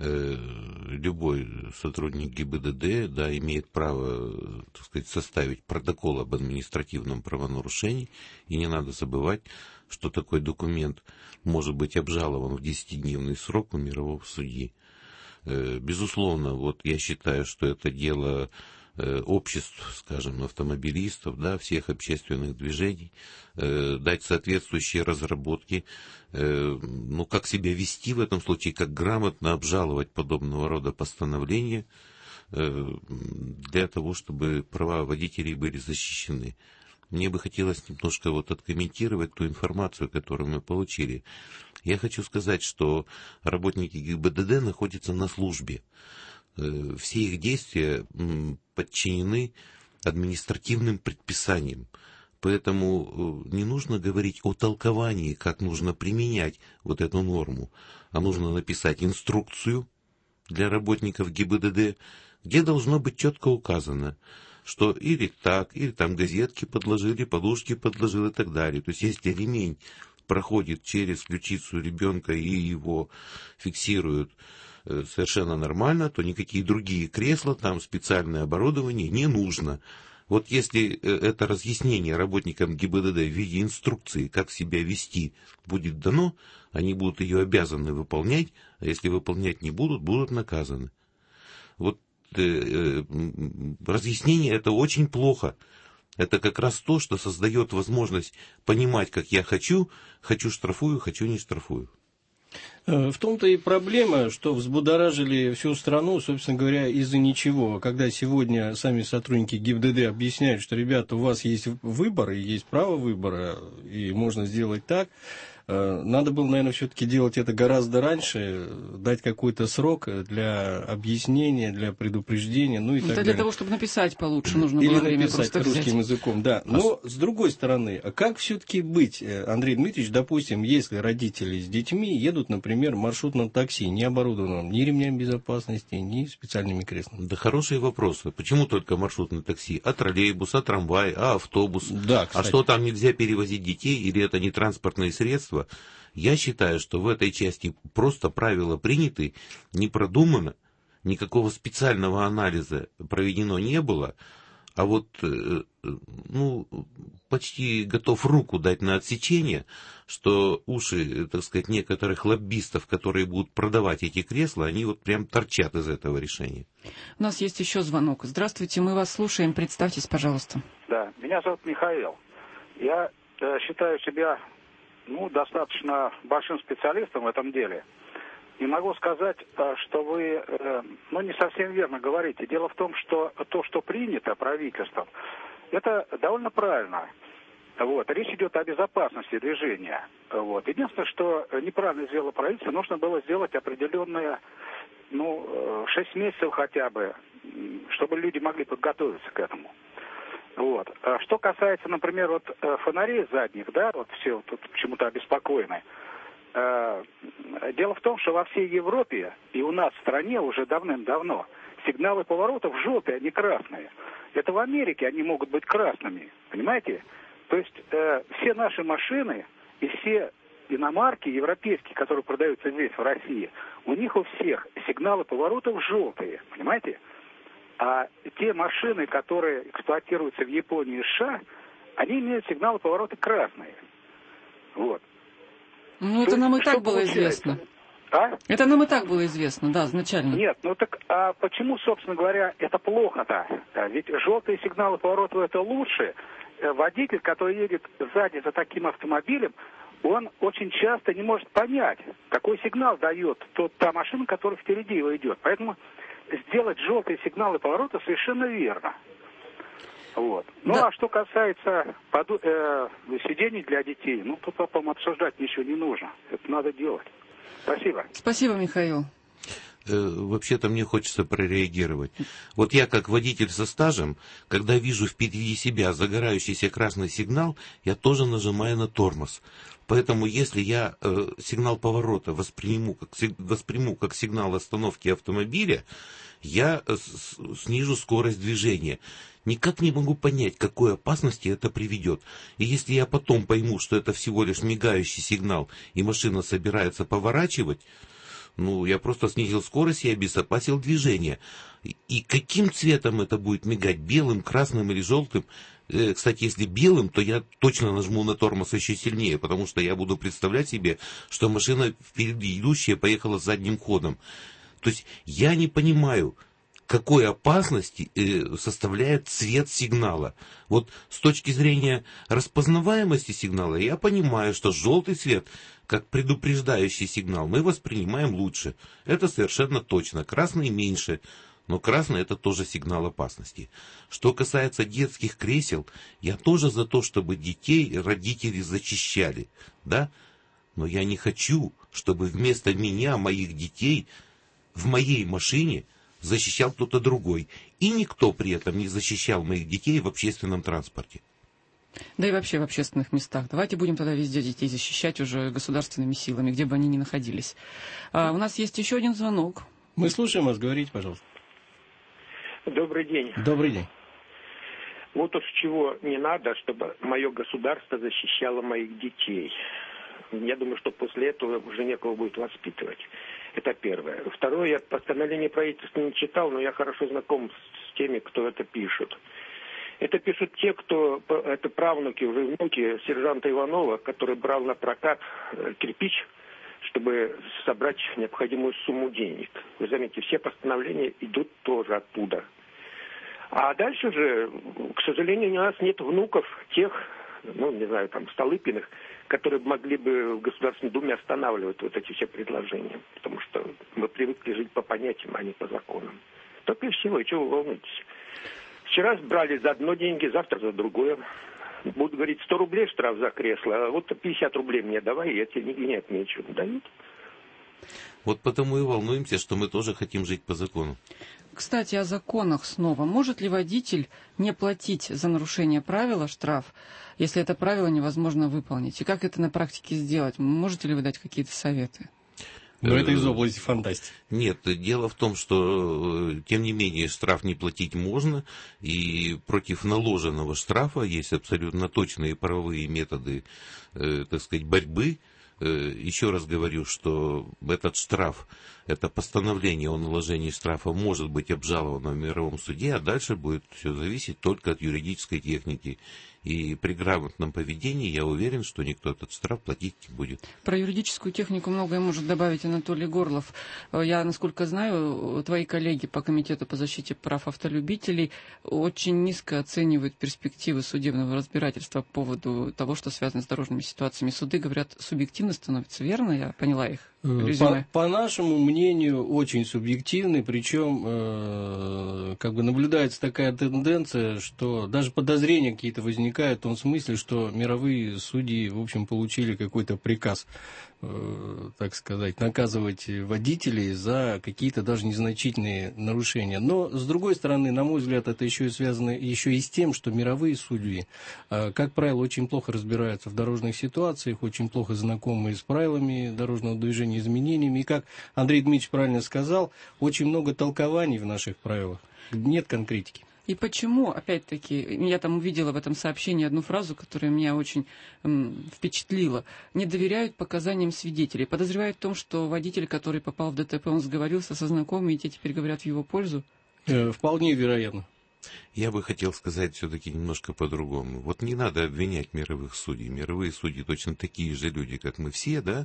S15: Любой сотрудник ГИБДД, да, имеет право, так сказать, составить протокол об административном правонарушении, и не надо забывать, что такой документ может быть обжалован в десятидневный срок у мирового судьи. Безусловно, вот я считаю, что это дело обществ, скажем, автомобилистов, да, всех общественных движений, э, дать соответствующие разработки, э, ну, как себя вести в этом случае, как грамотно обжаловать подобного рода постановления э, для того, чтобы права водителей были защищены. Мне бы хотелось немножко вот откомментировать ту информацию, которую мы получили. Я хочу сказать, что работники ГИБДД находятся на службе. Все их действия подчинены административным предписаниям. Поэтому не нужно говорить о толковании, как нужно применять вот эту норму, а нужно написать инструкцию для работников ГИБДД, где должно быть четко указано, что или так, или там газетки подложили, подушки подложили и так далее. То есть если ремень проходит через ключицу ребенка и его фиксируют совершенно нормально, то никакие другие кресла, там специальное оборудование не нужно. Вот если это разъяснение работникам ГИБДД в виде инструкции, как себя вести, будет дано, они будут ее обязаны выполнять, а если выполнять не будут, будут наказаны. Вот э, э, разъяснение это очень плохо. Это как раз то, что создает возможность понимать, как я хочу, хочу штрафую, хочу не штрафую.
S9: В том-то и проблема, что взбудоражили всю страну, собственно говоря, из-за ничего. Когда сегодня сами сотрудники ГИБДД объясняют, что, ребята, у вас есть выбор, и есть право выбора, и можно сделать так, Надо было, наверное, все-таки делать это гораздо раньше, дать какой-то срок для объяснения, для предупреждения, ну и так
S8: Это
S9: далее.
S8: для того, чтобы написать получше, нужно
S9: Или
S8: было время
S9: написать
S8: просто
S9: русским
S8: взять.
S9: языком, да. Но, с другой стороны, а как все-таки быть, Андрей Дмитриевич, допустим, если родители с детьми едут, например, в маршрутном такси, не оборудованном ни ремнями безопасности, ни специальными креслами?
S15: Да хорошие вопросы. Почему только маршрутное такси? А троллейбус, а трамвай, а автобус?
S9: Да,
S15: а что, там нельзя перевозить детей, или это не транспортные средства? Я считаю, что в этой части просто правила приняты, не продумано, никакого специального анализа проведено не было, а вот, ну, почти готов руку дать на отсечение, что уши, так сказать, некоторых лоббистов, которые будут продавать эти кресла, они вот прям торчат из этого решения.
S8: У нас есть еще звонок. Здравствуйте, мы вас слушаем. Представьтесь, пожалуйста.
S4: Да, меня зовут Михаил. Я э, считаю себя, ну, достаточно большим специалистом в этом деле. И могу сказать, э, что вы, э, ну, не совсем верно говорите. Дело в том, что то, что принято правительством, это довольно правильно. Вот. Речь идет о безопасности движения. Вот. Единственное, что неправильно сделало правительство, нужно было сделать определенное, ну, шесть месяцев хотя бы, чтобы люди могли подготовиться к этому. Вот. Что касается, например, вот фонарей задних, да, вот все тут почему-то обеспокоены. Дело в том, что во всей Европе и у нас в стране уже давным-давно сигналы поворотов желтые, а не красные. Это в Америке они могут быть красными, понимаете? То есть э, все наши машины и все иномарки европейские, которые продаются здесь, в России, у них у всех сигналы поворотов желтые, понимаете? А те машины, которые эксплуатируются в Японии и США, они имеют сигналы поворота красные. Вот.
S8: Ну, это
S4: То
S8: нам и
S4: есть,
S8: так
S4: что
S8: было
S4: получается?
S8: известно.
S4: А?
S8: Это нам и так было известно, да, изначально.
S4: Нет, ну так а почему, собственно говоря, это плохо-то? Ведь желтые сигналы поворота это лучше. Водитель, который едет сзади за таким автомобилем, он очень часто не может понять, какой сигнал дает тот, та машина, которая впереди его идет. Поэтому сделать желтые сигналы поворота совершенно верно. Вот. Ну, да. А что касается поду- э, сидений для детей, ну, тут, по-моему, обсуждать ничего не нужно. Это надо делать. Спасибо.
S8: Спасибо, Михаил.
S15: Вообще-то мне хочется прореагировать. Вот я, как водитель со стажем, когда вижу впереди себя загорающийся красный сигнал, я тоже нажимаю на тормоз. Поэтому если я э, сигнал поворота восприму как, восприму как сигнал остановки автомобиля, я с, снижу скорость движения. Никак не могу понять, к какой опасности это приведет. И если я потом пойму, что это всего лишь мигающий сигнал, и машина собирается поворачивать, ну, я просто снизил скорость и обезопасил движение. И каким цветом это будет мигать? Белым, красным или желтым? Э, кстати, если белым, то я точно нажму на тормоз еще сильнее, потому что я буду представлять себе, что машина впереди идущая поехала задним ходом. То есть я не понимаю, какой опасности э, составляет цвет сигнала. Вот с точки зрения распознаваемости сигнала, я понимаю, что желтый цвет, как предупреждающий сигнал, мы воспринимаем лучше. Это совершенно точно. Красный меньше, но красный это тоже сигнал опасности. Что касается детских кресел, я тоже за то, чтобы детей родители защищали. Да? Но я не хочу, чтобы вместо меня, моих детей, в моей машине защищал кто-то другой. И никто при этом не защищал моих детей в общественном транспорте.
S8: Да и вообще в общественных местах. Давайте будем тогда везде детей защищать уже государственными силами, где бы они ни находились. А, у нас есть еще один звонок.
S9: Мы слушаем вас, говорите, пожалуйста.
S22: Добрый день.
S9: Добрый день.
S22: Вот уж чего не надо, чтобы мое государство защищало моих детей. Я думаю, что после этого уже некого будет воспитывать. Это первое. Второе, я постановление правительства не читал, но я хорошо знаком с теми, кто это пишет. Это пишут те, кто, это правнуки, уже внуки сержанта Иванова, который брал на прокат кирпич, чтобы собрать необходимую сумму денег. Вы заметите, все постановления идут тоже оттуда. А дальше же, к сожалению, у нас нет внуков тех, ну, не знаю, там, Столыпиных, которые могли бы в Государственной Думе останавливать вот эти все предложения. Потому что мы привыкли жить по понятиям, а не по законам. Только и всего, и чего вы волнуетесь? Вчера брали за одно деньги, завтра за другое. Будут говорить, сто рублей штраф за кресло, а вот пятьдесят рублей мне давай, я тебе нигде не отмечу. Дают.
S15: Вот потому и волнуемся, что мы тоже хотим жить по закону.
S8: Кстати, о законах снова. Может ли водитель не платить за нарушение правила штраф, если это правило невозможно выполнить? И как это на практике сделать? Можете ли вы дать какие-то советы?
S9: Но это из области фантастики.
S15: Нет, дело в том, что, тем не менее, штраф не платить можно, и против наложенного штрафа есть абсолютно точные правовые методы, э, так сказать, борьбы. Еще раз говорю, что этот штраф, это постановление о наложении штрафа может быть обжаловано в мировом суде, а дальше будет все зависеть только от юридической техники. И при грамотном поведении я уверен, что никто этот штраф платить не будет.
S8: Про юридическую технику многое может добавить Анатолий Горлов. Я, насколько знаю, твои коллеги по Комитету по защите прав автолюбителей очень низко оценивают перспективы судебного разбирательства по поводу того, что связано с дорожными ситуациями. Суды, говорят, субъективно становятся, верно? Я поняла их резюме.
S9: По, по нашему мнению, очень субъективный, причем э, как бы наблюдается такая тенденция, что даже подозрения какие-то возникают в том смысле, что мировые судьи, в общем, получили какой-то приказ, э, так сказать, наказывать водителей за какие-то даже незначительные нарушения. Но, с другой стороны, на мой взгляд, это еще и связано еще и с тем, что мировые судьи, э, как правило, очень плохо разбираются в дорожных ситуациях, очень плохо знакомы с правилами дорожного движения, изменениями. И, как Андрей Дмитриевич правильно сказал, очень много толкований в наших правилах, нет конкретики.
S8: И почему, опять-таки, я там увидела в этом сообщении одну фразу, которая меня очень м, впечатлила. Не доверяют показаниям свидетелей. Подозревают в том, что водитель, который попал в ДТП, он сговорился со знакомыми, и те теперь говорят в его пользу?
S9: Э, вполне вероятно.
S15: Я бы хотел сказать все-таки немножко по-другому. Вот не надо обвинять мировых судей. Мировые судьи точно такие же люди, как мы все, да.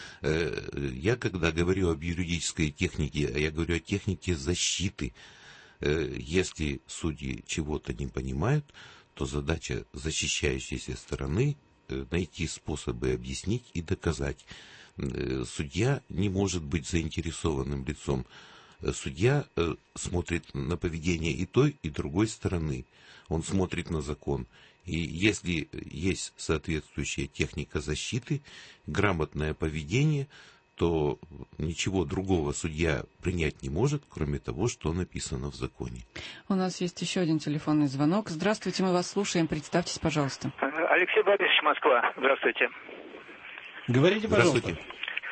S15: Я, когда говорю об юридической технике, я говорю о технике защиты. Если судьи чего-то не понимают, то задача защищающейся стороны найти способы объяснить и доказать. Судья не может быть заинтересованным лицом. Судья э, смотрит на поведение и той, и другой стороны. Он смотрит на закон. И если есть соответствующая техника защиты, грамотное поведение, то ничего другого судья принять не может, кроме того, что написано в законе.
S8: У нас есть еще один телефонный звонок. Здравствуйте, мы вас слушаем. Представьтесь, пожалуйста.
S3: Алексей Борисович, Москва. Здравствуйте.
S9: Говорите, пожалуйста.
S15: Здравствуйте.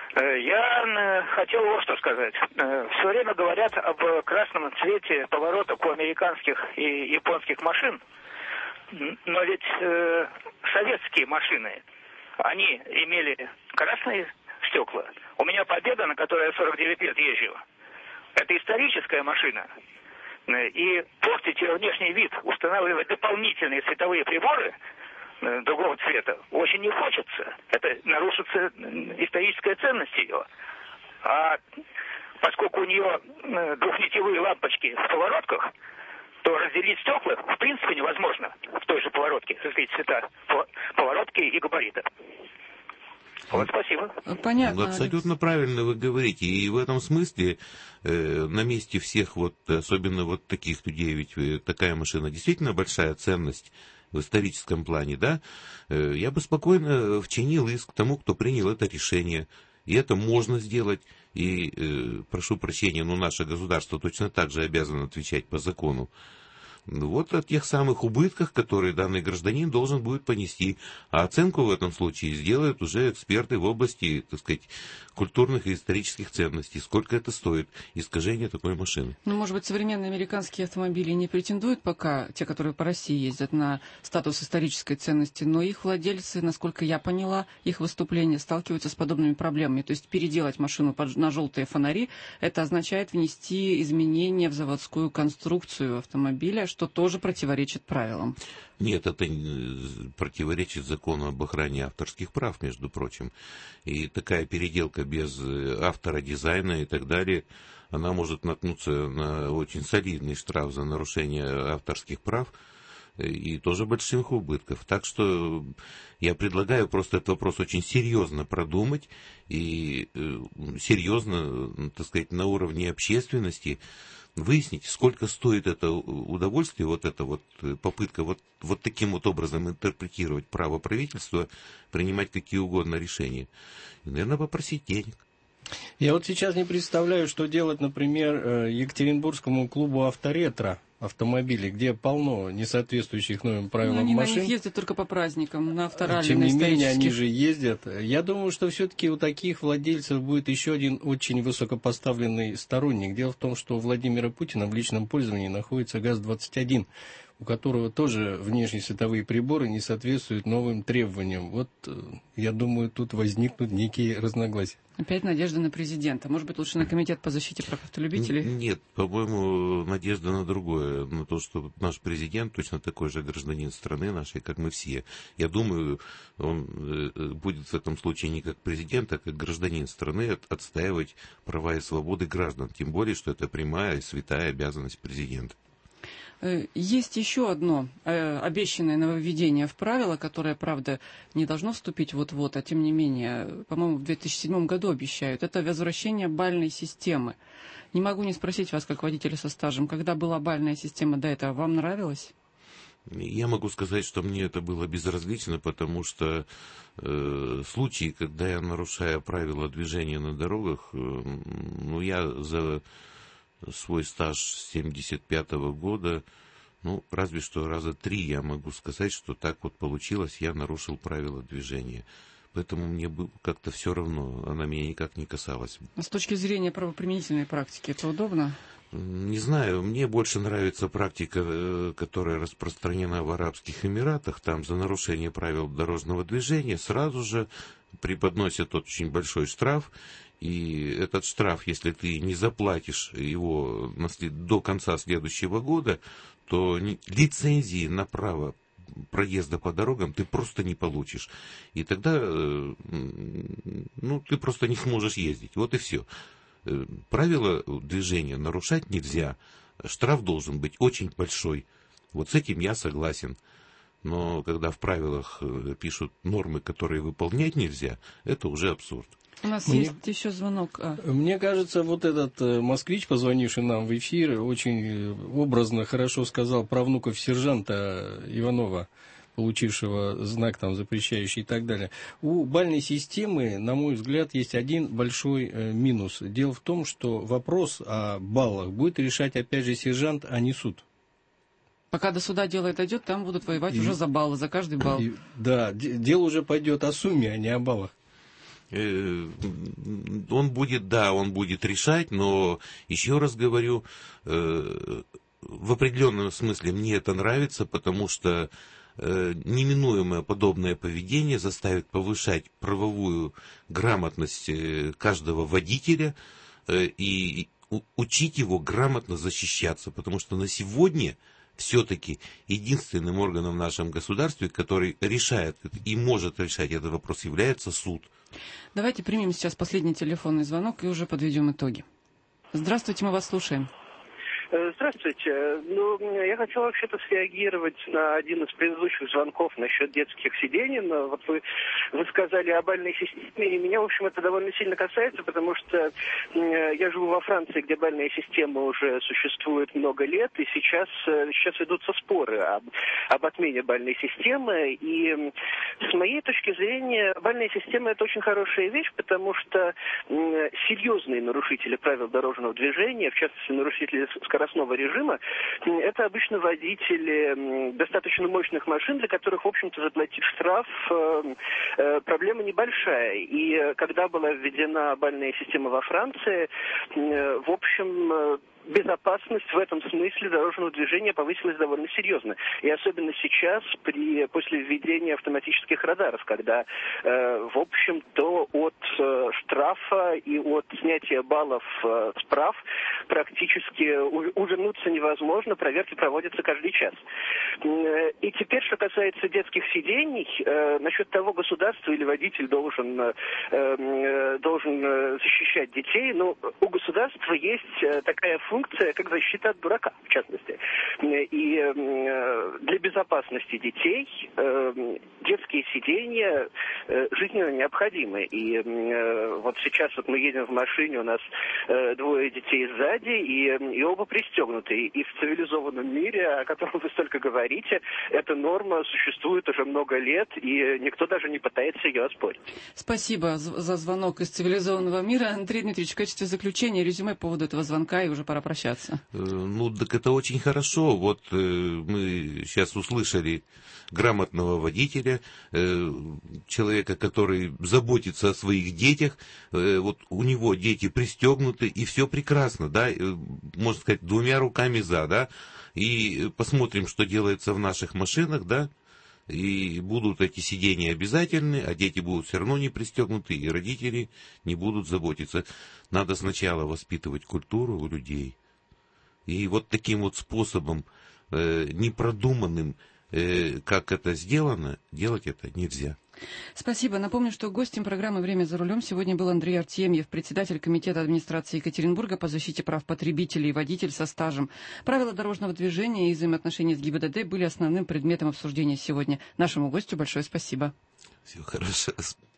S3: Я хотел вот что сказать. Все время говорят об красном цвете поворота у американских и японских машин, но ведь э, советские машины, они имели красные стекла. У меня Победа, на которой я сорок девять лет езжу, это историческая машина. И портить ее внешний вид, устанавливать дополнительные световые приборы другого цвета очень не хочется. Это нарушится историческая ценность ее. А поскольку у нее двухнитевые лампочки в поворотках, то разделить стекла в принципе невозможно в той же поворотке, разделить цвета поворотки и габарита. Вот, спасибо.
S8: Понятно.
S15: Абсолютно правильно вы говорите. И в этом смысле э, на месте всех, вот, особенно вот таких людей, ведь такая машина действительно большая ценность в историческом плане, да, э, я бы спокойно вчинил иск тому, кто принял это решение. И это можно сделать. И, э, прошу прощения, но наше государство точно так же обязано отвечать по закону. Вот о тех самых убытках, которые данный гражданин должен будет понести. А оценку в этом случае сделают уже эксперты в области, так сказать, культурных и исторических ценностей. Сколько это стоит, искажение такой машины.
S8: Ну, может быть, современные американские автомобили не претендуют пока, те, которые по России ездят, на статус исторической ценности, но их владельцы, насколько я поняла, их выступления сталкиваются с подобными проблемами. То есть переделать машину на желтые фонари, это означает внести изменения в заводскую конструкцию автомобиля, что тоже противоречит правилам.
S15: Нет, это противоречит закону об охране авторских прав, между прочим. И такая переделка без автора, дизайна и так далее, она может наткнуться на очень солидный штраф за нарушение авторских прав и тоже больших убытков. Так что я предлагаю просто этот вопрос очень серьезно продумать и серьезно, так сказать, на уровне общественности выяснить, сколько стоит это удовольствие, вот эта вот попытка вот, вот таким вот образом интерпретировать право правительства, принимать какие угодно решения. И, наверное, попросить денег.
S9: Я вот сейчас не представляю, что делать, например, Екатеринбургскому клубу «Авторетро» автомобилей, где полно несоответствующих новым правилам
S8: они
S9: машин.
S8: На них ездят только по праздникам, на авторалли,
S9: Тем
S8: на
S9: не менее,
S8: исторических.
S9: они же ездят. Я думаю, что все-таки у таких владельцев будет еще один очень высокопоставленный сторонник. Дело в том, что у Владимира Путина в личном пользовании находится ГАЗ двадцать один, у которого тоже внешние световые приборы не соответствуют новым требованиям. Вот, я думаю, тут возникнут некие разногласия.
S8: Опять надежда на президента. Может быть, лучше на комитет по защите прав автолюбителей?
S15: Нет, по-моему, надежда на другое. На то, что наш президент точно такой же гражданин страны нашей, как мы все. Я думаю, он будет в этом случае не как президент, а как гражданин страны отстаивать права и свободы граждан. Тем более, что это прямая и святая обязанность президента.
S8: Есть еще одно э, обещанное нововведение в правила, которое, правда, не должно вступить вот-вот, а тем не менее, по-моему, в две тысячи седьмом году обещают. Это возвращение бальной системы. Не могу не спросить вас, как водителя со стажем, когда была бальная система до этого, вам нравилось?
S15: Я могу сказать, что мне это было безразлично, потому что э, случаи, когда я нарушаю правила движения на дорогах, э, ну, я за свой стаж семьдесят пятого года, ну, разве что раза три я могу сказать, что так вот получилось, я нарушил правила движения. Поэтому мне было как-то все равно, она меня никак не касалась.
S8: А с точки зрения правоприменительной практики это удобно?
S15: Не знаю, мне больше нравится практика, которая распространена в Арабских Эмиратах. Там за нарушение правил дорожного движения сразу же преподносят очень большой штраф. И этот штраф, если ты не заплатишь его до конца следующего года, то лицензии на право проезда по дорогам ты просто не получишь. И тогда ну, ты просто не сможешь ездить. Вот и все. Правила движения нарушать нельзя. Штраф должен быть очень большой. Вот с этим я согласен. Но когда в правилах пишут нормы, которые выполнять нельзя, это уже абсурд.
S8: У нас
S9: Мне,
S8: есть еще звонок. А.
S9: Мне кажется, вот этот москвич, позвонивший нам в эфир, очень образно, хорошо сказал про внуков сержанта Иванова, получившего знак там запрещающий и так далее. У бальной системы, на мой взгляд, есть один большой минус. Дело в том, что вопрос о баллах будет решать, опять же, сержант, а не суд.
S8: Пока до суда дело дойдет, там будут воевать и, уже за баллы, за каждый балл.
S9: И, да, дело уже пойдет о сумме, а не о баллах.
S15: Он будет, да, он будет решать, но, еще раз говорю, в определенном смысле мне это нравится, потому что неминуемое подобное поведение заставит повышать правовую грамотность каждого водителя и учить его грамотно защищаться, потому что на сегодня все-таки единственным органом в нашем государстве, который решает и может решать этот вопрос, является суд.
S8: Давайте примем сейчас последний телефонный звонок и уже подведем итоги. Здравствуйте, мы вас слушаем.
S3: Здравствуйте. Ну, я хотел вообще-то среагировать на один из предыдущих звонков насчет детских сидений. Но вот вы, вы сказали о бальной системе, и меня, в общем, это довольно сильно касается, потому что я живу во Франции, где бальная система уже существует много лет, и сейчас, сейчас ведутся споры об, об отмене бальной системы. И с моей точки зрения, бальная система – это очень хорошая вещь, потому что серьезные нарушители правил дорожного движения, в частности, нарушители скоростного режима, это обычно водители достаточно мощных машин, для которых, в общем-то, заплатить штраф проблема небольшая. И когда была введена бальная система во Франции, в общем, безопасность в этом смысле дорожного движения повысилась довольно серьезно. И особенно сейчас, при, после введения автоматических радаров, когда, э, в общем-то, от э, штрафа и от снятия баллов э, с прав практически увернуться невозможно, проверки проводятся каждый час. Э, и теперь, что касается детских сидений, э, насчет того, государство или водитель должен, э, э, должен защищать детей, но у государства есть э, такая функция, как защита от дурака, в частности. И для безопасности детей детские сиденья жизненно необходимы. И вот сейчас вот мы едем в машине, у нас двое детей сзади, и, и оба пристегнуты. И в цивилизованном мире, о котором вы столько говорите, эта норма существует уже много лет, и никто даже не пытается ее оспорить.
S8: Спасибо за звонок из цивилизованного мира. Андрей Дмитриевич, в качестве заключения резюме по поводу этого звонка, и уже пора прощаться.
S15: Ну, так это очень хорошо. Вот э, мы сейчас услышали грамотного водителя, э, человека, который заботится о своих детях. Э, вот у него дети пристегнуты, и все прекрасно, да, э, можно сказать, двумя руками за, да. И посмотрим, что делается в наших машинах, да. И будут эти сидения обязательны, а дети будут все равно не пристегнуты, и родители не будут заботиться. Надо сначала воспитывать культуру у людей. И вот таким вот способом, э, непродуманным, э, как это сделано, делать это нельзя.
S8: Спасибо. Напомню, что гостем программы «Время за рулем» сегодня был Андрей Артемьев, председатель Комитета администрации Екатеринбурга по защите прав потребителей и водитель со стажем. Правила дорожного движения и взаимоотношения с ГИБДД были основным предметом обсуждения сегодня. Нашему гостю большое спасибо.
S15: Все хорошо.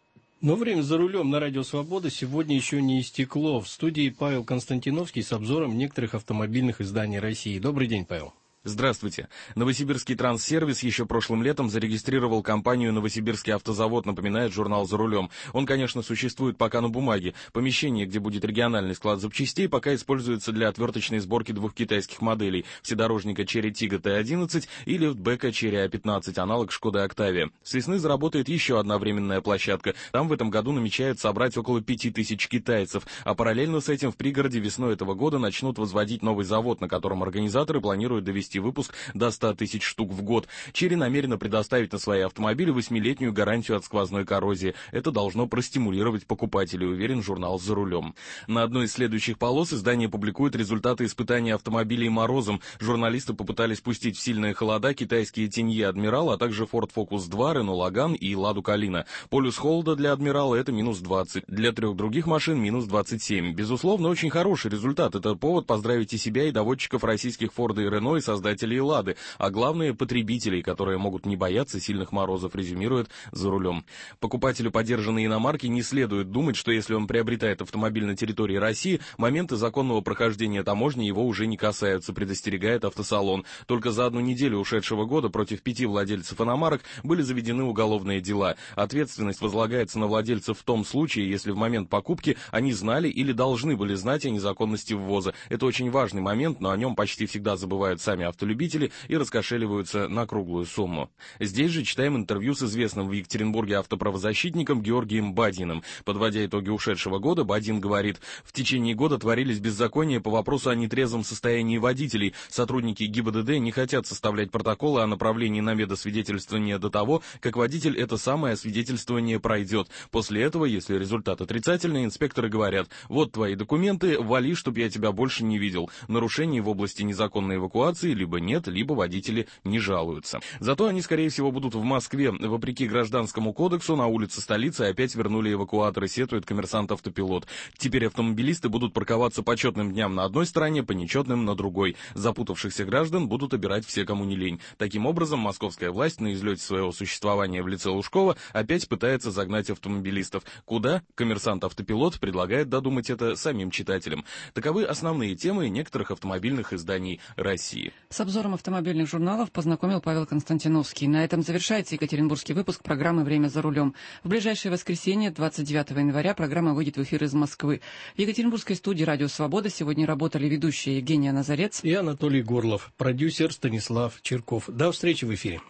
S9: Но время за рулем на Радио Свобода сегодня еще не истекло. В студии Павел Константиновский с обзором некоторых автомобильных изданий России. Добрый день, Павел.
S5: Здравствуйте. Новосибирский транссервис еще прошлым летом зарегистрировал компанию «Новосибирский автозавод», напоминает журнал «За рулем». Он, конечно, существует пока на бумаге. Помещение, где будет региональный склад запчастей, пока используется для отверточной сборки двух китайских моделей – вседорожника Chery Tiggo Т одиннадцать и лифтбека Chery А пятнадцать, аналог Шкода Октавия. С весны заработает еще одна временная площадка. Там в этом году намечают собрать около пяти тысяч китайцев. А параллельно с этим в пригороде весной этого года начнут возводить новый завод, на котором организаторы планируют довести выпуск до ста тысяч штук в год. Chery намерена предоставить на свои автомобили восьмилетнюю гарантию от сквозной коррозии. Это должно простимулировать покупателей, уверен журнал «За рулем». На одной из следующих полос издание публикует результаты испытаний автомобилей морозом. Журналисты попытались пустить в сильные холода китайские Тенье Адмирал, а также Ford Focus два, Renault Logan и Ладу Калина. Полюс холода для Адмирала это минус двадцать. Для трех других машин минус двадцать семь. Безусловно, очень хороший результат. Это повод поздравить и себя, и доводчиков российских Ford и Renault, и создателей Лады, а главное потребителей, которые могут не бояться сильных морозов, резюмирует «За рулем». Покупателю подержанной иномарки не следует думать, что если он приобретает автомобиль на территории России, моменты законного прохождения таможни его уже не касаются, предостерегает автосалон. Только за одну неделю ушедшего года против пяти владельцев иномарок были заведены уголовные дела. Ответственность возлагается на владельцев в том случае, если в момент покупки они знали или должны были знать о незаконности ввоза. Это очень важный момент, но о нем почти всегда забывают сами автолюбители и раскошеливаются на круглую сумму. Здесь же читаем интервью с известным в Екатеринбурге автоправозащитником Георгием Бадиным. Подводя итоги ушедшего года, Бадин говорит: в течение года творились беззакония по вопросу о нетрезвом состоянии водителей. Сотрудники ГИБДД не хотят составлять протоколы о направлении на медосвидетельствование до того, как водитель это самое освидетельствование пройдет. После этого, если результат отрицательный, инспекторы говорят: вот твои документы, вали, чтоб я тебя больше не видел. Нарушений в области незаконной эвакуации либо нет, либо водители не жалуются. Зато они, скорее всего, будут в Москве. Вопреки гражданскому кодексу, на улице столицы опять вернули эвакуаторы, сетует коммерсант Автопилот. Теперь автомобилисты будут парковаться по четным дням на одной стороне, по нечетным на другой. Запутавшихся граждан будут обирать все, кому не лень. Таким образом, московская власть на излете своего существования в лице Лужкова опять пытается загнать автомобилистов. Куда? Коммерсант Автопилот предлагает додумать это самим читателям. Таковы основные темы некоторых автомобильных изданий России.
S8: С обзором автомобильных журналов познакомил Павел Константиновский. На этом завершается екатеринбургский выпуск программы «Время за рулем». В ближайшее воскресенье, двадцать девятого января, программа выйдет в эфир из Москвы. В екатеринбургской студии «Радио Свобода» сегодня работали ведущие Евгения Назарец
S9: и Анатолий Горлов, продюсер Станислав Черков. До встречи в эфире.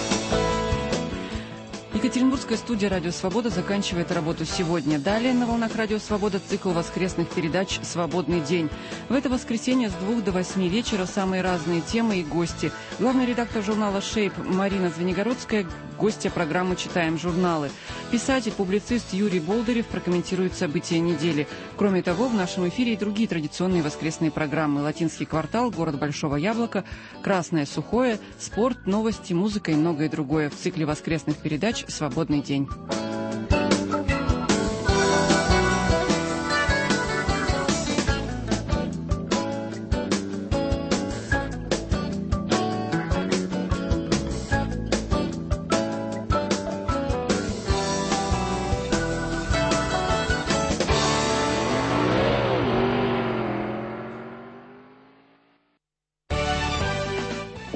S8: Екатеринбургская студия «Радио Свобода» заканчивает работу сегодня. Далее на волнах «Радио Свобода» цикл воскресных передач «Свободный день». В это воскресенье с двух до восьми вечера самые разные темы и гости. Главный редактор журнала «Шейп» Марина Звенигородская, гостья программы «Читаем журналы». Писатель, публицист Юрий Болдырев прокомментирует события недели. Кроме того, в нашем эфире и другие традиционные воскресные программы: «Латинский квартал», «Город Большого Яблока», «Красное Сухое», «Спорт», «Новости», «Музыка» и многое другое в цикле воскресных передач «Свободный день».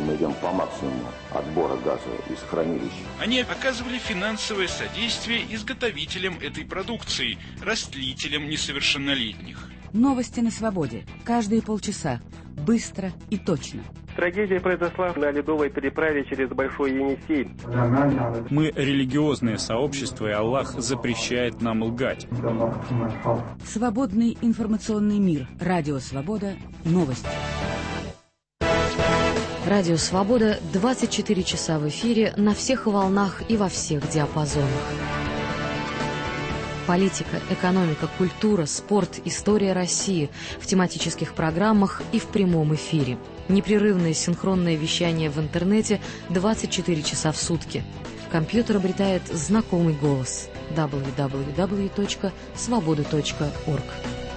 S6: мы идем по максимуму отбора газа из хранилищ.
S7: Они оказывали финансовое содействие изготовителям этой продукции, растлителям несовершеннолетних.
S23: Новости на свободе. Каждые полчаса. Быстро и точно.
S24: Трагедия произошла на ледовой переправе через Большой Енисей.
S25: Мы религиозное сообщество, и Аллах запрещает нам лгать.
S23: Свободный информационный мир. Радио Свобода. Новости.
S2: Радио Свобода двадцать четыре часа в эфире на всех волнах и во всех диапазонах. Политика, экономика, культура, спорт, история России в тематических программах и в прямом эфире. Непрерывное синхронное вещание в интернете двадцать четыре часа в сутки. Компьютер обретает знакомый голос. дабл ю дабл ю дабл ю точка свобода точка орг.